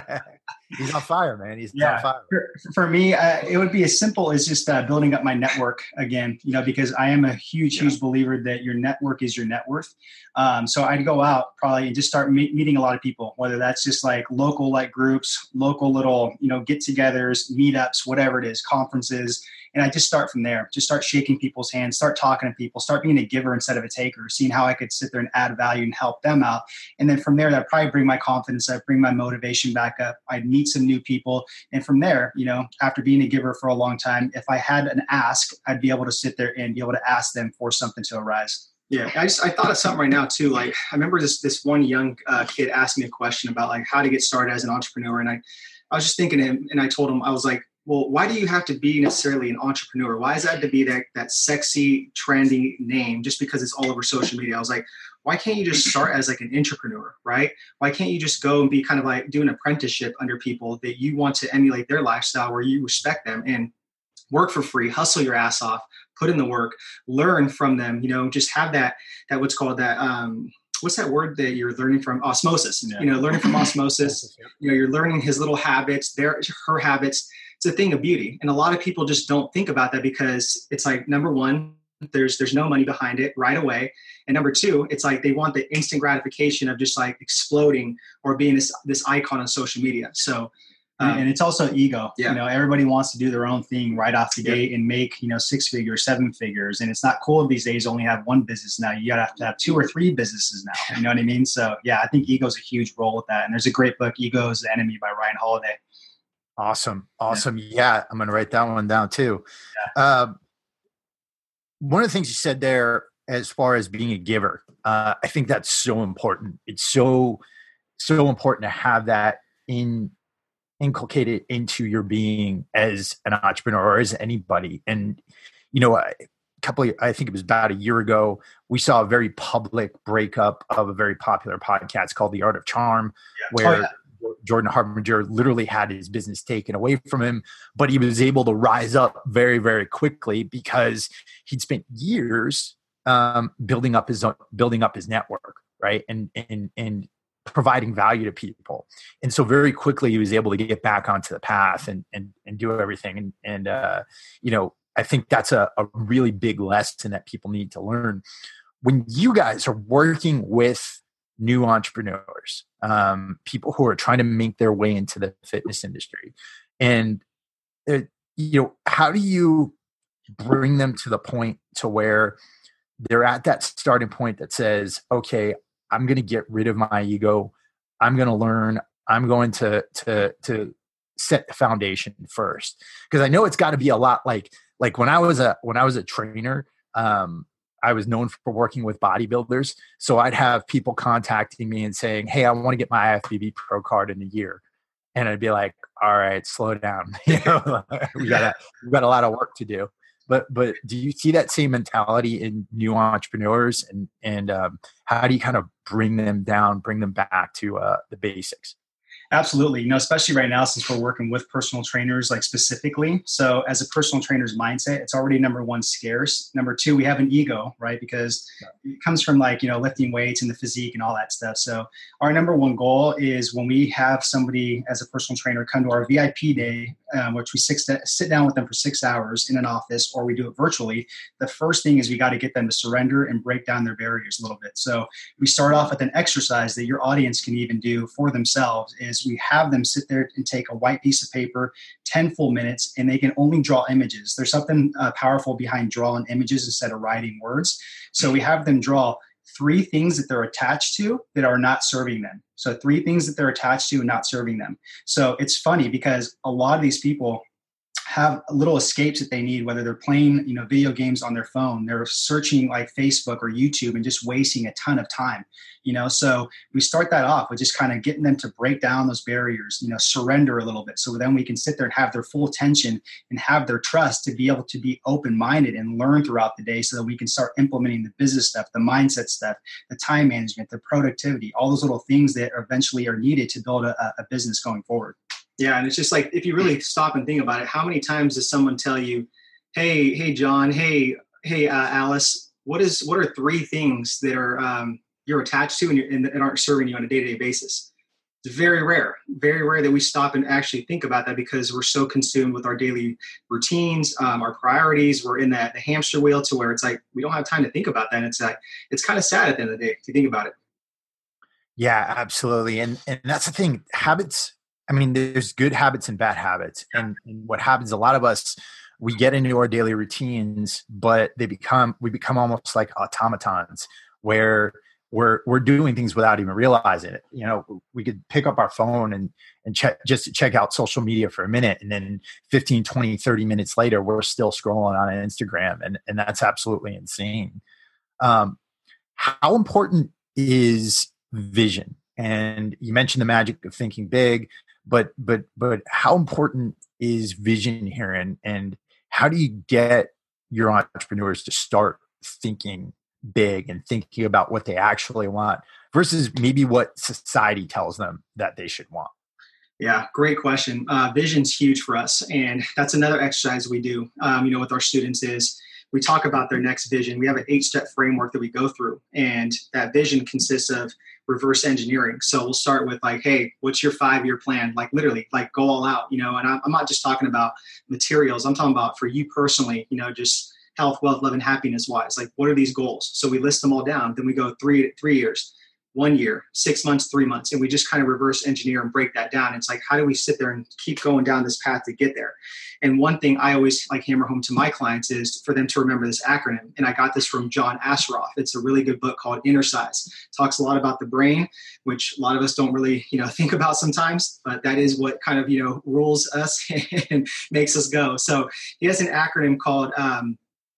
He's on fire, man. He's yeah. on fire. For, for me, uh, it would be as simple as just uh, building up my network again, you know, because I am a huge, yeah. huge believer that your network is your net worth. Um, so I'd go out probably and just start meet, meeting a lot of people, whether that's just like local like groups, local little, you know, get-togethers, meetups, whatever it is, conferences. And I just start from there, just start shaking people's hands, start talking to people, start being a giver instead of a taker, seeing how I could sit there and add value and help them out. And then from there, that'd probably bring my confidence up, bring my motivation back up. I'd meet some new people. And from there, you know, after being a giver for a long time, if I had an ask, I'd be able to sit there and be able to ask them for something to arise. Yeah, I just I thought of something right now too. Like I remember this this one young uh, kid asked me a question about like how to get started as an entrepreneur, and I I was just thinking to him, and I told him I was like, well, why do you have to be necessarily an entrepreneur? Why is that to be that that sexy, trendy name just because it's all over social media? I was like, why can't you just start as like an entrepreneur, right? Why can't you just go and be kind of like do an apprenticeship under people that you want to emulate their lifestyle where you respect them and work for free, hustle your ass off, put in the work, learn from them, you know, just have that, that what's called that, um, what's that word that you're learning from? Osmosis, yeah. you know, learning from osmosis, you know, you're learning his little habits, their, her habits. It's a thing of beauty. And a lot of people just don't think about that because it's like, number one, there's, there's no money behind it right away. And number two, it's like, they want the instant gratification of just like exploding or being this, this icon on social media. So, um, and it's also ego. Yeah. You know, everybody wants to do their own thing right off the gate yeah. and make, you know, six figures, seven figures. And it's not cool these days to only have one business now. You gotta have to have two or three businesses now. You know what I mean? So yeah, I think ego is a huge role with that. And there's a great book, Ego is the Enemy by Ryan Holiday. Awesome. Awesome. Yeah. yeah I'm going to write that one down too. Yeah. Uh, one of the things you said there, as far as being a giver, uh, I think that's so important. It's so, so important to have that in inculcated into your being as an entrepreneur or as anybody. And, you know, a couple of, I think it was about a year ago, we saw a very public breakup of a very popular podcast called The Art of Charm, yeah. where oh, yeah. Jordan Harbinger literally had his business taken away from him, but he was able to rise up very, very quickly because he'd spent years um, building up his building up his network, right, and and and providing value to people. And so very quickly he was able to get back onto the path and and and do everything. And and uh, you know, I think that's a, a really big lesson that people need to learn when you guys are working with new entrepreneurs, um, people who are trying to make their way into the fitness industry. And, uh, you know, how do you bring them to the point to where they're at that starting point that says, okay, I'm going to get rid of my ego. I'm going to learn. I'm going to, to, to set the foundation first. Cause I know it's gotta be a lot like, like when I was a, when I was a trainer, um, I was known for working with bodybuilders. So I'd have people contacting me and saying, hey, I want to get my I F B B Pro card in a year. And I'd be like, all right, slow down. You know, we got a, we got a lot of work to do. But, but do you see that same mentality in new entrepreneurs, and, and um, how do you kind of bring them down, bring them back to uh, the basics? Absolutely. You know, especially right now, since we're working with personal trainers, like specifically. So as a personal trainer's mindset, it's already number one, scarce. Number two, we have an ego, right? Because it comes from like, you know, lifting weights and the physique and all that stuff. So our number one goal is when we have somebody as a personal trainer come to our V I P day, um, which we six, sit down with them for six hours in an office, or we do it virtually. The first thing is we got to get them to surrender and break down their barriers a little bit. So we start off with an exercise that your audience can even do for themselves. Is we have them sit there and take a white piece of paper, ten full minutes, and they can only draw images. There's something uh, powerful behind drawing images instead of writing words. So we have them draw three things that they're attached to that are not serving them. So three things that they're attached to and not serving them. So it's funny because a lot of these people have little escapes that they need, whether they're playing, you know, video games on their phone, they're searching like Facebook or YouTube and just wasting a ton of time, you know? So we start that off with just kind of getting them to break down those barriers, you know, surrender a little bit. So then we can sit there and have their full attention and have their trust to be able to be open-minded and learn throughout the day so that we can start implementing the business stuff, the mindset stuff, the time management, the productivity, all those little things that eventually are needed to build a, a business going forward. Yeah. And it's just like, if you really stop and think about it, how many times does someone tell you, hey, hey, John, hey, hey, uh, Alice, what is, what are three things that are, um, you're attached to and, you're, and, and aren't serving you on a day-to-day basis? It's very rare, very rare that we stop and actually think about that because we're so consumed with our daily routines, um, our priorities. We're in that the hamster wheel to where it's like we don't have time to think about that. And it's like it's kind of sad at the end of the day if you think about it. Yeah, absolutely. And and that's the thing. Habits, I mean, there's good habits and bad habits. And, and what happens, a lot of us, we get into our daily routines, but they become we become almost like automatons where we're we're doing things without even realizing it. You know, we could pick up our phone and and check just to check out social media for a minute, and then fifteen, twenty, thirty minutes later, we're still scrolling on Instagram, and and that's absolutely insane. Um, how important is vision? And you mentioned the magic of thinking big, but but but how important is vision here, and and how do you get your entrepreneurs to start thinking big and thinking about what they actually want versus maybe what society tells them that they should want? Yeah, great question. Uh, vision's huge for us. And that's another exercise we do, um, you know, with our students is we talk about their next vision. We have an eight-step framework that we go through. And that vision consists of reverse engineering. So we'll start with like, hey, what's your five-year plan? Like literally, like go all out, you know, and I'm not just talking about materials. I'm talking about for you personally, you know, just health, wealth, love, and happiness wise. Like, what are these goals? So we list them all down. Then we go three, three years, one year, six months, three months. And we just kind of reverse engineer and break that down. It's like, how do we sit there and keep going down this path to get there? And one thing I always like hammer home to my clients is for them to remember this acronym. And I got this from John Assaraf. It's a really good book called Inner Size. It talks a lot about the brain, which a lot of us don't really, you know, think about sometimes, but that is what kind of, you know, rules us and makes us go. So he has an acronym called, um,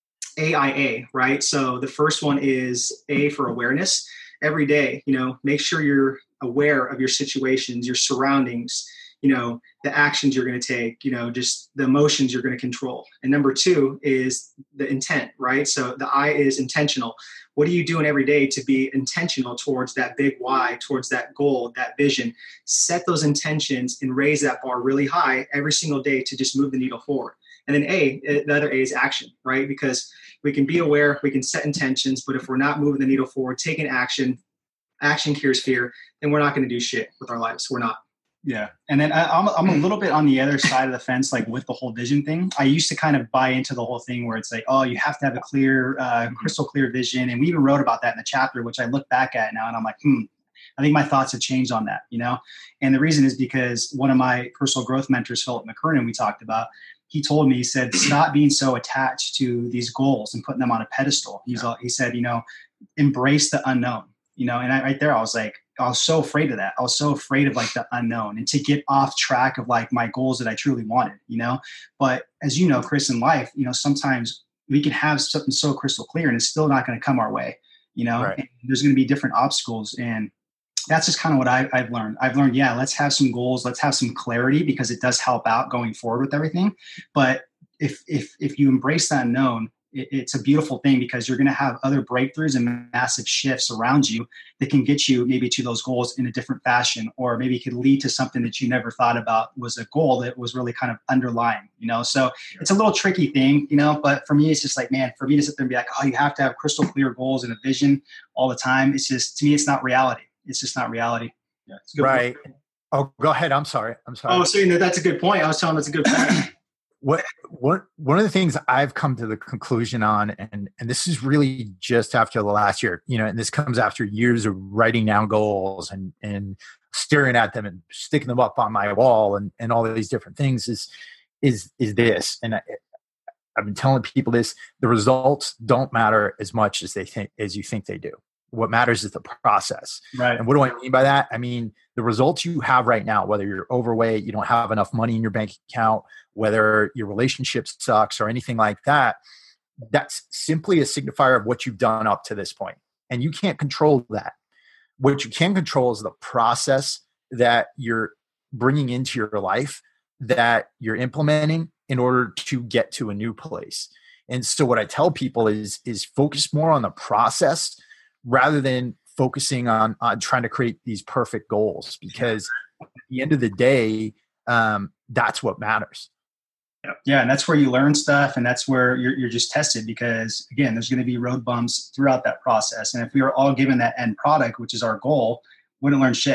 A I A, right? So the first one is A for awareness. Every day, you know, make sure you're aware of your situations, your surroundings, you know, the actions you're going to take, you know, just the emotions you're going to control. And number two is the intent, right? So the I is intentional. What are you doing every day to be intentional towards that big why, towards that goal, that vision? Set those intentions and raise that bar really high every single day to just move the needle forward. And then A, the other A is action, right? Because we can be aware, we can set intentions, but if we're not moving the needle forward, taking action, action cures fear, then we're not going to do shit with our lives. We're not. Yeah. And then I, I'm, I'm a little bit on the other side of the fence, like with the whole vision thing. I used to kind of buy into the whole thing where it's like, oh, you have to have a clear, uh, crystal clear vision. And we even wrote about that in the chapter, which I look back at now and I'm like, hmm, I think my thoughts have changed on that, you know? And the reason is because one of my personal growth mentors, Philip McKernan, we talked about, he told me, he said, stop being so attached to these goals and putting them on a pedestal. He's all, he said, you know, embrace the unknown, you know, and I, right there, I was like, I was so afraid of that. I was so afraid of like the unknown and to get off track of like my goals that I truly wanted, you know, but as you know, Chris, in life, you know, sometimes we can have something so crystal clear and it's still not going to come our way, you know, right. And there's going to be different obstacles. And that's just kind of what I, I've learned. I've learned, yeah, let's have some goals. Let's have some clarity because it does help out going forward with everything. But if if if you embrace that unknown, it, it's a beautiful thing because you're going to have other breakthroughs and massive shifts around you that can get you maybe to those goals in a different fashion, or maybe it could lead to something that you never thought about was a goal that was really kind of underlying, you know? So it's a little tricky thing, you know, but for me, it's just like, man, for me to sit there and be like, oh, you have to have crystal clear goals and a vision all the time. It's just, to me, it's not reality. It's just not reality. Yeah, it's a good Right. point. Oh, go ahead. I'm sorry. I'm sorry. Oh, so you know, that's a good point. I was telling him it's a good point. What, what, one of the things I've come to the conclusion on, and, and this is really just after the last year, you know, and this comes after years of writing down goals and, and staring at them and sticking them up on my wall and, and all of these different things is, is, is this. And I, I've been telling people this, the results don't matter as much as they think, as you think they do. What matters is the process. Right. And what do I mean by that? I mean, the results you have right now, whether you're overweight, you don't have enough money in your bank account, whether your relationship sucks or anything like that, that's simply a signifier of what you've done up to this point. And you can't control that. What you can control is the process that you're bringing into your life, that you're implementing in order to get to a new place. And so what I tell people is, is focus more on the process rather than focusing on, on trying to create these perfect goals, because at the end of the day, um, that's what matters. Yeah. And that's where you learn stuff. And that's where you're, you're just tested because, again, there's going to be road bumps throughout that process. And if we were all given that end product, which is our goal, we wouldn't learn shit.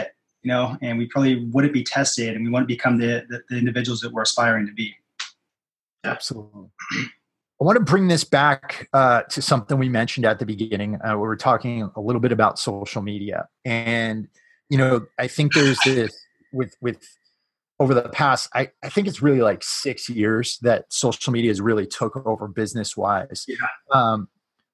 you know, and we probably wouldn't be tested, and we want to become the, the, the individuals that we're aspiring to be. Absolutely. I want to bring this back uh, to something we mentioned at the beginning. Uh, we were talking a little bit about social media, and you know, I think there's this with with over the past. I, I think it's really like six years that social media has really took over business wise. Yeah. Um,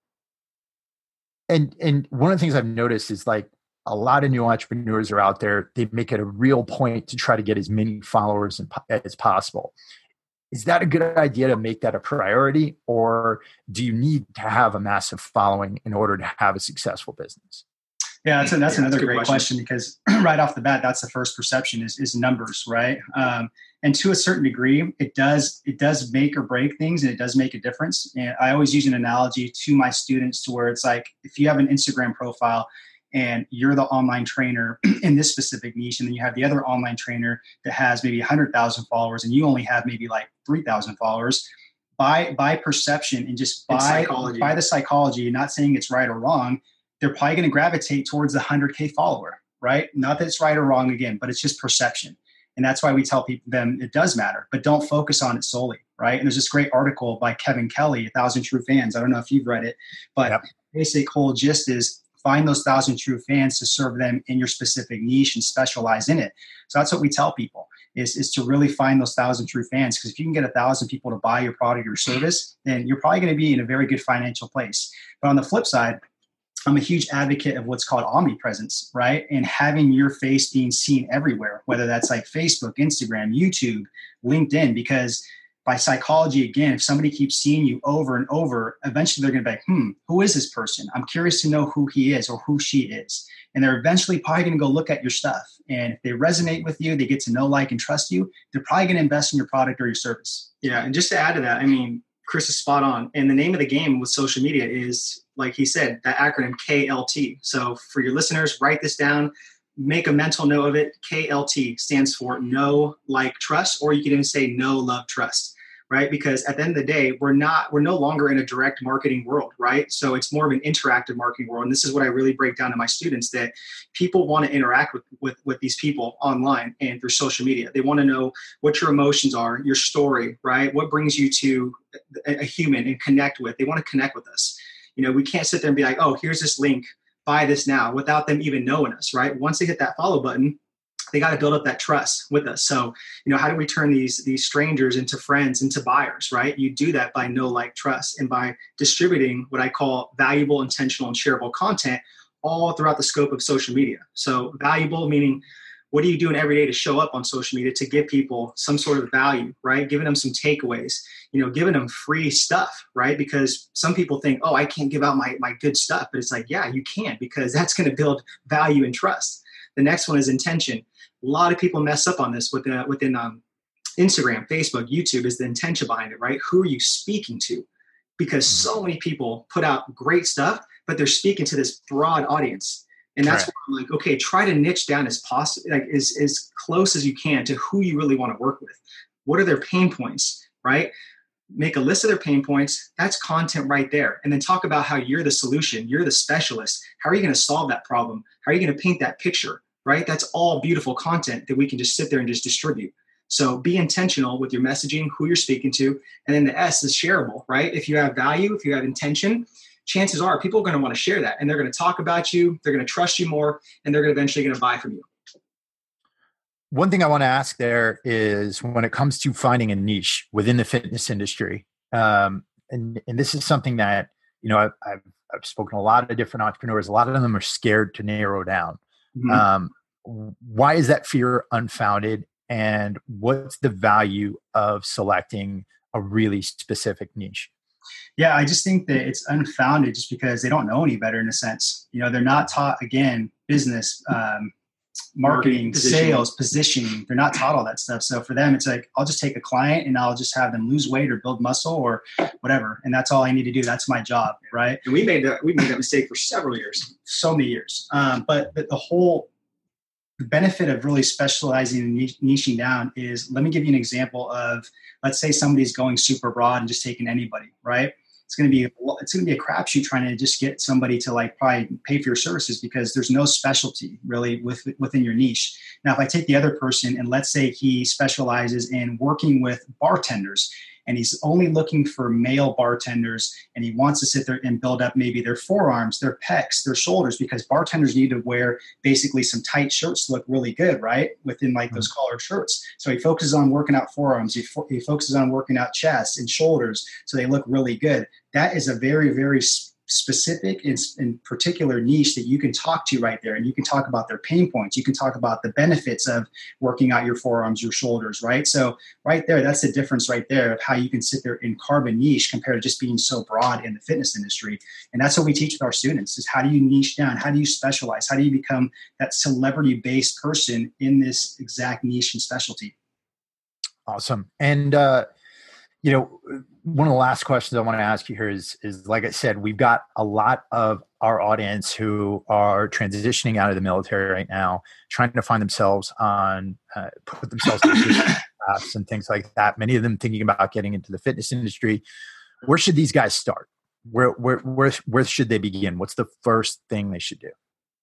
and and one of the things I've noticed is like a lot of new entrepreneurs are out there. They make it a real point to try to get as many followers as possible. Is that a good idea to make that a priority, or do you need to have a massive following in order to have a successful business? Yeah, that's, a, that's yeah, another that's great question. question because right off the bat, that's the first perception is, is numbers, right? Um, and to a certain degree, it does it does make or break things, and it does make a difference. And I always use an analogy to my students to where it's like, if you have an Instagram profile and you're the online trainer in this specific niche, and then you have the other online trainer that has maybe one hundred thousand followers, and you only have maybe like three thousand followers, by by perception and just by, psychology. by the psychology, not saying it's right or wrong, they're probably going to gravitate towards the one hundred K follower, right? Not that it's right or wrong again, but it's just perception. And that's why we tell people them it does matter, but don't focus on it solely, right? And there's this great article by Kevin Kelly, A Thousand True Fans. I don't know if you've read it, but yep. Basic whole gist is find those thousand true fans to serve them in your specific niche and specialize in it. So that's what we tell people is, is to really find those thousand true fans. Because if you can get a thousand people to buy your product or service, then you're probably going to be in a very good financial place. But on the flip side, I'm a huge advocate of what's called omnipresence, right? And having your face being seen everywhere, whether that's like Facebook, Instagram, YouTube, LinkedIn, because by psychology, again, if somebody keeps seeing you over and over, eventually they're going to be like, hmm, who is this person? I'm curious to know who he is or who she is. And they're eventually probably going to go look at your stuff. And if they resonate with you, they get to know, like, and trust you, they're probably going to invest in your product or your service. Yeah. And just to add to that, I mean, Chris is spot on. And the name of the game with social media is, like he said, that acronym K L T. So for your listeners, write this down. Make a mental note of it. K L T stands for know, like, trust, or you can even say know, love, trust, right? Because at the end of the day, we're not, we're no longer in a direct marketing world, right? So it's more of an interactive marketing world. And this is what I really break down to my students, that people want to interact with, with, with these people online and through social media. They want to know what your emotions are, your story, right? What brings you to a, a human and connect with. They want to connect with us. You know, we can't sit there and be like, oh, here's this link, buy this now, without them even knowing us, right? Once they hit that follow button, they got to build up that trust with us. So, you know, how do we turn these these strangers into friends, into buyers, right? You do that by know, like, trust, and by distributing what I call valuable, intentional, and shareable content all throughout the scope of social media. So valuable meaning, what are you doing every day to show up on social media to give people some sort of value, right? Giving them some takeaways, you know, giving them free stuff, right? Because some people think, oh, I can't give out my, my good stuff. But it's like, yeah, you can, because that's going to build value and trust. The next one is intention. A lot of people mess up on this within, within um, Instagram, Facebook, YouTube, is the intention behind it, right? Who are you speaking to? Because so many people put out great stuff, but they're speaking to this broad audience. And that's right. Where I'm like, okay, try to niche down as possible, like as, as close as you can to who you really want to work with. What are their pain points, right? Make a list of their pain points. That's content right there. And then talk about how you're the solution. You're the specialist. How are you going to solve that problem? How are you going to paint that picture, right? That's all beautiful content that we can just sit there and just distribute. So be intentional with your messaging, who you're speaking to. And then the S is shareable, right? If you have value, if you have intention, chances are people are going to want to share that, and they're going to talk about you. They're going to trust you more, and they're eventually going to buy from you. One thing I want to ask there is when it comes to finding a niche within the fitness industry, um, and, and this is something that, you know, I've, I've, I've spoken to a lot of different entrepreneurs. A lot of them are scared to narrow down. Mm-hmm. Um, why is that fear unfounded? And what's the value of selecting a really specific niche? Yeah, I just think that it's unfounded just because they don't know any better in a sense. You know, they're not taught, again, business, um, marketing, positioning. Sales, positioning. They're not taught all that stuff. So for them, it's like, I'll just take a client and I'll just have them lose weight or build muscle or whatever. And that's all I need to do. That's my job, right? And we made that, we made that mistake for several years. So many years. Um, but, but the whole the benefit of really specializing and niching down is, let me give you an example of, let's say somebody's going super broad and just taking anybody, right? it's going to be it's going to be a crapshoot trying to just get somebody to like probably pay for your services because there's no specialty really with, within your niche. Now, if I take the other person and let's say he specializes in working with bartenders, and he's only looking for male bartenders, and he wants to sit there and build up maybe their forearms, their pecs, their shoulders, because bartenders need to wear basically some tight shirts to look really good, right? Within like those collared shirts. So he focuses on working out forearms. He, fo- he focuses on working out chest and shoulders so they look really good. That is a very, very sp- specific and, and particular niche that you can talk to right there. And you can talk about their pain points. You can talk about the benefits of working out your forearms, your shoulders, right? So right there, that's the difference right there of how you can sit there and carve a niche compared to just being so broad in the fitness industry. And that's what we teach with our students is how do you niche down? How do you specialize? How do you become that celebrity-based person in this exact niche and specialty? Awesome. And, uh, you know, one of the last questions I want to ask you here is, is like I said, we've got a lot of our audience who are transitioning out of the military right now, trying to find themselves on, uh, put themselves in paths and things like that. Many of them thinking about getting into the fitness industry. Where should these guys start? Where, where, where, where should they begin? What's the first thing they should do?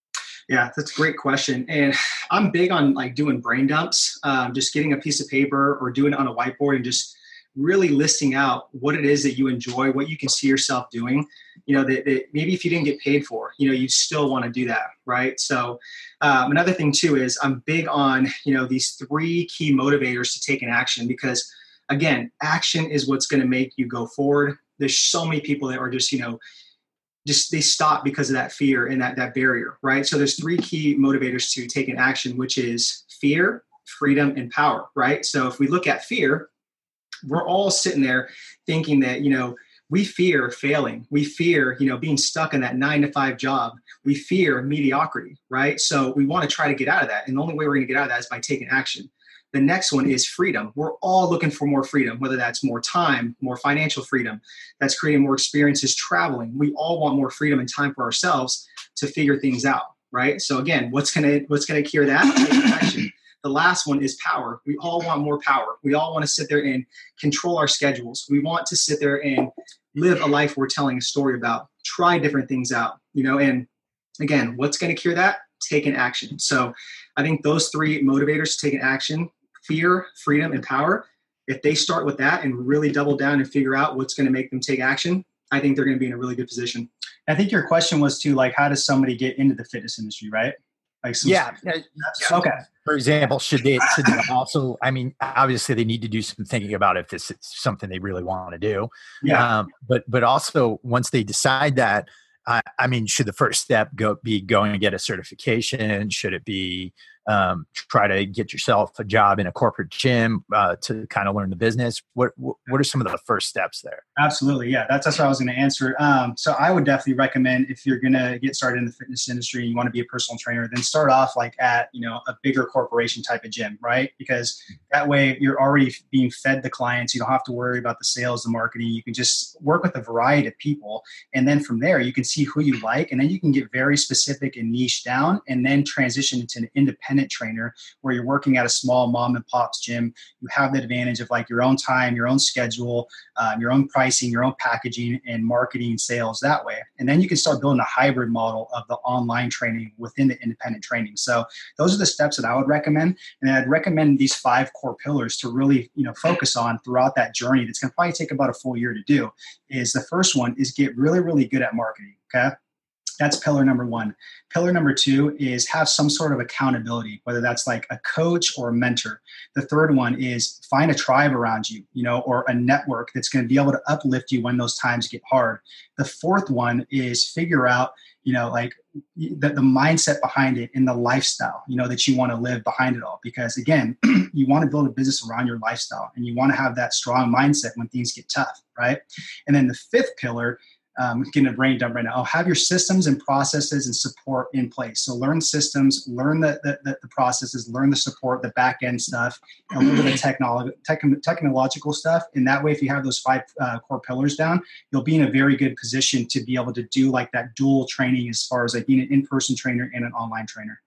Yeah, that's a great question. And I'm big on like doing brain dumps, um, just getting a piece of paper or doing it on a whiteboard and just really listing out what it is that you enjoy, what you can see yourself doing, you know, that, that maybe if you didn't get paid for, you know, you still want to do that. Right. So um, another thing too, is I'm big on, you know, these three key motivators to take an action, because again, action is what's going to make you go forward. There's so many people that are just, you know, just they stop because of that fear and that, that barrier. Right. So there's three key motivators to take an action, which is fear, freedom, and power. Right. So if we look at fear, we're all sitting there thinking that, you know, we fear failing. We fear, you know, being stuck in that nine to five job. We fear mediocrity, right? So we want to try to get out of that. And the only way we're going to get out of that is by taking action. The next one is freedom. We're all looking for more freedom, whether that's more time, more financial freedom, that's creating more experiences traveling. We all want more freedom and time for ourselves to figure things out, right? So again, what's going to, what's going to cure that? Taking action. The last one is power. We all want more power. We all want to sit there and control our schedules. We want to sit there and live a life we're telling a story about, try different things out, you know, and again, what's going to cure that? Take an action. So I think those three motivators to take an action, fear, freedom, and power, if they start with that and really double down and figure out what's going to make them take action, I think they're going to be in a really good position. I think your question was too, like, how does somebody get into the fitness industry, right? Like some yeah. Okay. For example, should they, should they also, I mean, obviously they need to do some thinking about if this is something they really want to do. Yeah. Um, but, but also once they decide that, uh, I mean, should the first step go be going to get a certification? Should it be um, try to get yourself a job in a corporate gym uh, to kind of learn the business? What What are some of the first steps there? Absolutely. Yeah, that's, that's what I was going to answer. Um, so I would definitely recommend if you're going to get started in the fitness industry and you want to be a personal trainer, then start off like at, you know, a bigger corporation type of gym, right? Because that way you're already being fed the clients. You don't have to worry about the sales, the marketing. You can just work with a variety of people. And then from there, you can see who you like. And then you can get very specific and niche down and then transition into an independent trainer where you're working at a small mom and pop's gym. You have the advantage of like your own time, your own schedule, um, your own pricing, your own packaging and marketing sales that way. And then you can start building a hybrid model of the online training within the independent training. So those are the steps that I would recommend. And I'd recommend these five core pillars to really, you know, focus on throughout that journey. That's going to probably take about a full year to do. Is the first one is get really, really good at marketing. Okay. That's pillar number one. Pillar number two is have some sort of accountability, whether that's like a coach or a mentor. The third one is find a tribe around you, you know, or a network that's going to be able to uplift you when those times get hard. The fourth one is figure out, you know, like the, the mindset behind it and the lifestyle, you know, that you want to live behind it all. Because again, you want to build a business around your lifestyle and you want to have that strong mindset when things get tough, right? And then the fifth pillar, Um, getting a brain dump right now. Oh, have your systems and processes and support in place. So learn systems, learn the the, the processes, learn the support, the back end stuff, and a little bit of technology, tech, technological stuff. And that way, if you have those five uh, core pillars down, you'll be in a very good position to be able to do like that dual training as far as like being an in-person trainer and an online trainer.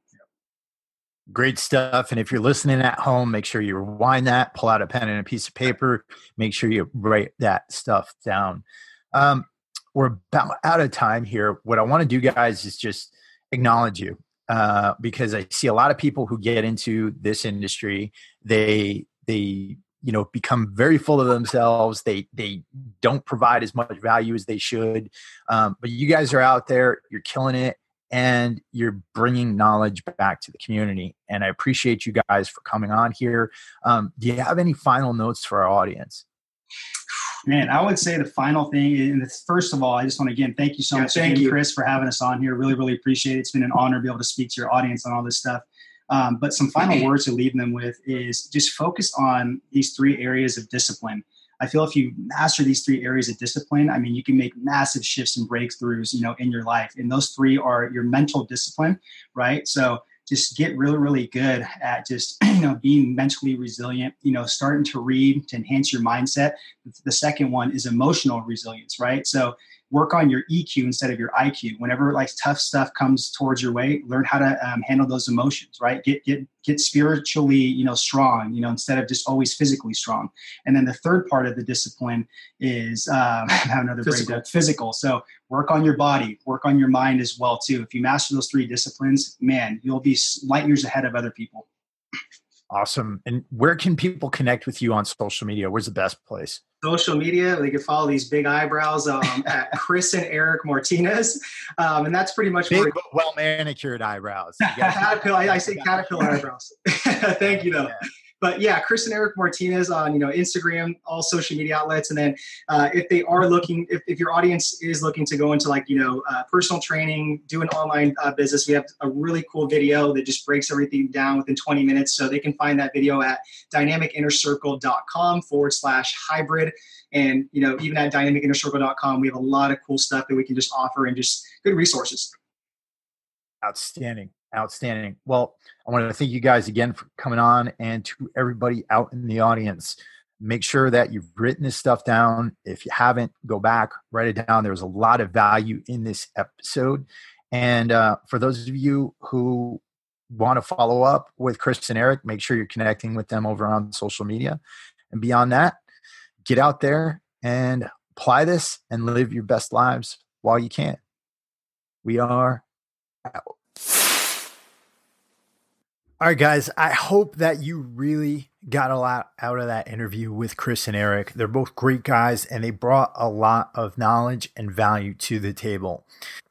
Great stuff. And if you're listening at home, make sure you rewind that, pull out a pen and a piece of paper, make sure you write that stuff down. Um, we're about out of time here. What I want to do, guys, is just acknowledge you uh, because I see a lot of people who get into this industry. They they you know become very full of themselves. They they don't provide as much value as they should. Um, but you guys are out there. You're killing it. And you're bringing knowledge back to the community. And I appreciate you guys for coming on here. Um, do you have any final notes for our audience? Man, I would say the final thing is, first of all, I just want to, again, thank you so yeah, much, thank again, you. Chris, for having us on here. Really, really appreciate it. It's been an honor to be able to speak to your audience on all this stuff. Um, but some final words to leave them with is just focus on these three areas of discipline. I feel if you master these three areas of discipline, I mean, you can make massive shifts and breakthroughs, you know, in your life. And those three are your mental discipline, right? So just get really, really good at just, you know, being mentally resilient, you know, starting to read to enhance your mindset. The second one is emotional resilience, right? So work on your E Q instead of your I Q. Whenever like tough stuff comes towards your way, learn how to um, handle those emotions, right? Get get get spiritually, you know, strong, you know, instead of just always physically strong. And then the third part of the discipline is um, have another physical. breakdown, physical. So work on your body, work on your mind as well too. If you master those three disciplines, man, you'll be light years ahead of other people. Awesome. And where can people connect with you on social media? Where's the best place? Social media, they can follow these big eyebrows um, at Chris and Eric Martinez. Um, and that's pretty much big, where but well manicured eyebrows. Caterpillar, I, I say caterpillar eyebrows. Thank you though. Yeah. But yeah, Chris and Eric Martinez on, you know, Instagram, all social media outlets. And then uh, if they are looking, if, if your audience is looking to go into like, you know, uh, personal training, do an online uh, business, we have a really cool video that just breaks everything down within twenty minutes. So they can find that video at dynamicinnercircle.com forward slash hybrid. And, you know, even at dynamicinnercircle dot com, we have a lot of cool stuff that we can just offer and just good resources. Outstanding. Outstanding. Well, I want to thank you guys again for coming on, and to everybody out in the audience, make sure that you've written this stuff down. If you haven't, go back, write it down. There's a lot of value in this episode. And uh, for those of you who want to follow up with Chris and Eric, make sure you're connecting with them over on social media. And beyond that, get out there and apply this and live your best lives while you can. We are out. All right, guys, I hope that you really got a lot out of that interview with Chris and Eric. They're both great guys, and they brought a lot of knowledge and value to the table.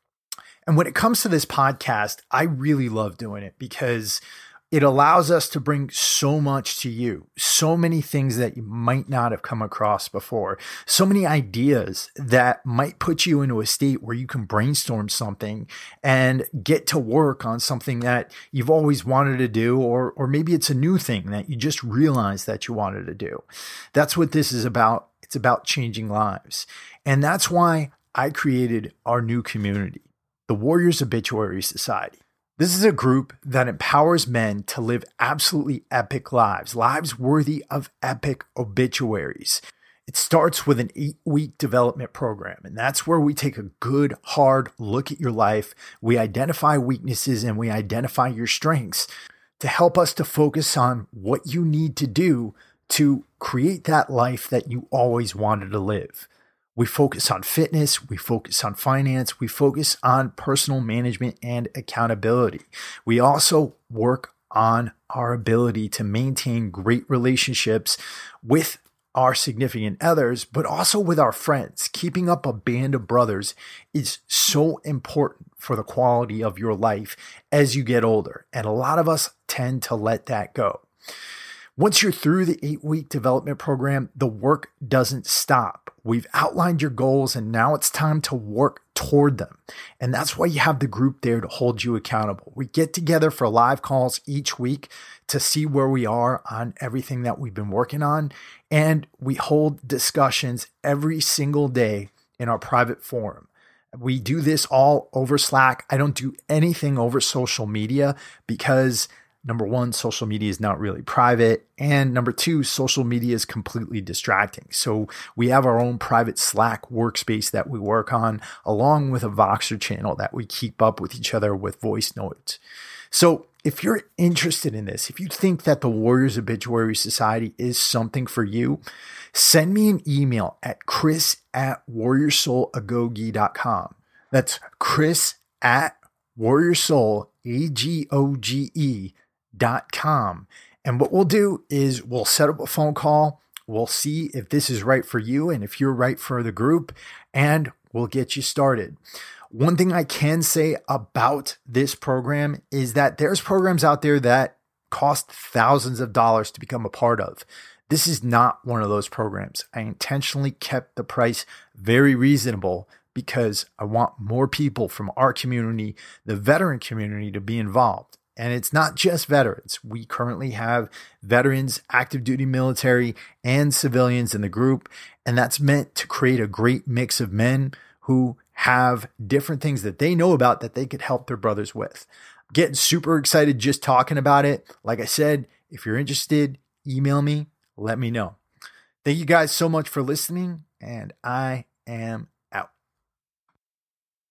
And when it comes to this podcast, I really love doing it because it allows us to bring so much to you, so many things that you might not have come across before, so many ideas that might put you into a state where you can brainstorm something and get to work on something that you've always wanted to do, or, or maybe it's a new thing that you just realized that you wanted to do. That's what this is about. It's about changing lives. And that's why I created our new community, the Warriors Obituary Society. This is a group that empowers men to live absolutely epic lives, lives worthy of epic obituaries. It starts with an eight-week development program, and that's where we take a good, hard look at your life. We identify weaknesses and we identify your strengths to help us to focus on what you need to do to create that life that you always wanted to live. We focus on fitness, we focus on finance, we focus on personal management and accountability. We also work on our ability to maintain great relationships with our significant others, but also with our friends. Keeping up a band of brothers is so important for the quality of your life as you get older. And a lot of us tend to let that go. Once you're through the eight-week development program, the work doesn't stop. We've outlined your goals, and now it's time to work toward them. And that's why you have the group there to hold you accountable. We get together for live calls each week to see where we are on everything that we've been working on. And we hold discussions every single day in our private forum. We do this all over Slack. I don't do anything over social media because number one, social media is not really private. And number two, social media is completely distracting. So we have our own private Slack workspace that we work on, along with a Voxer channel that we keep up with each other with voice notes. So if you're interested in this, if you think that the Warriors Obituary Society is something for you, send me an email at chris at warrior soul agoge dot com. That's Chris at warrior soul agoge dot com. And what we'll do is we'll set up a phone call. We'll see if this is right for you and if you're right for the group, and we'll get you started. One thing I can say about this program is that there's programs out there that cost thousands of dollars to become a part of. This is not one of those programs. I intentionally kept the price very reasonable because I want more people from our community, the veteran community, to be involved. And it's not just veterans. We currently have veterans, active duty military, and civilians in the group. And that's meant to create a great mix of men who have different things that they know about that they could help their brothers with. I'm getting super excited just talking about it. Like I said, if you're interested, email me, let me know. Thank you guys so much for listening, and I am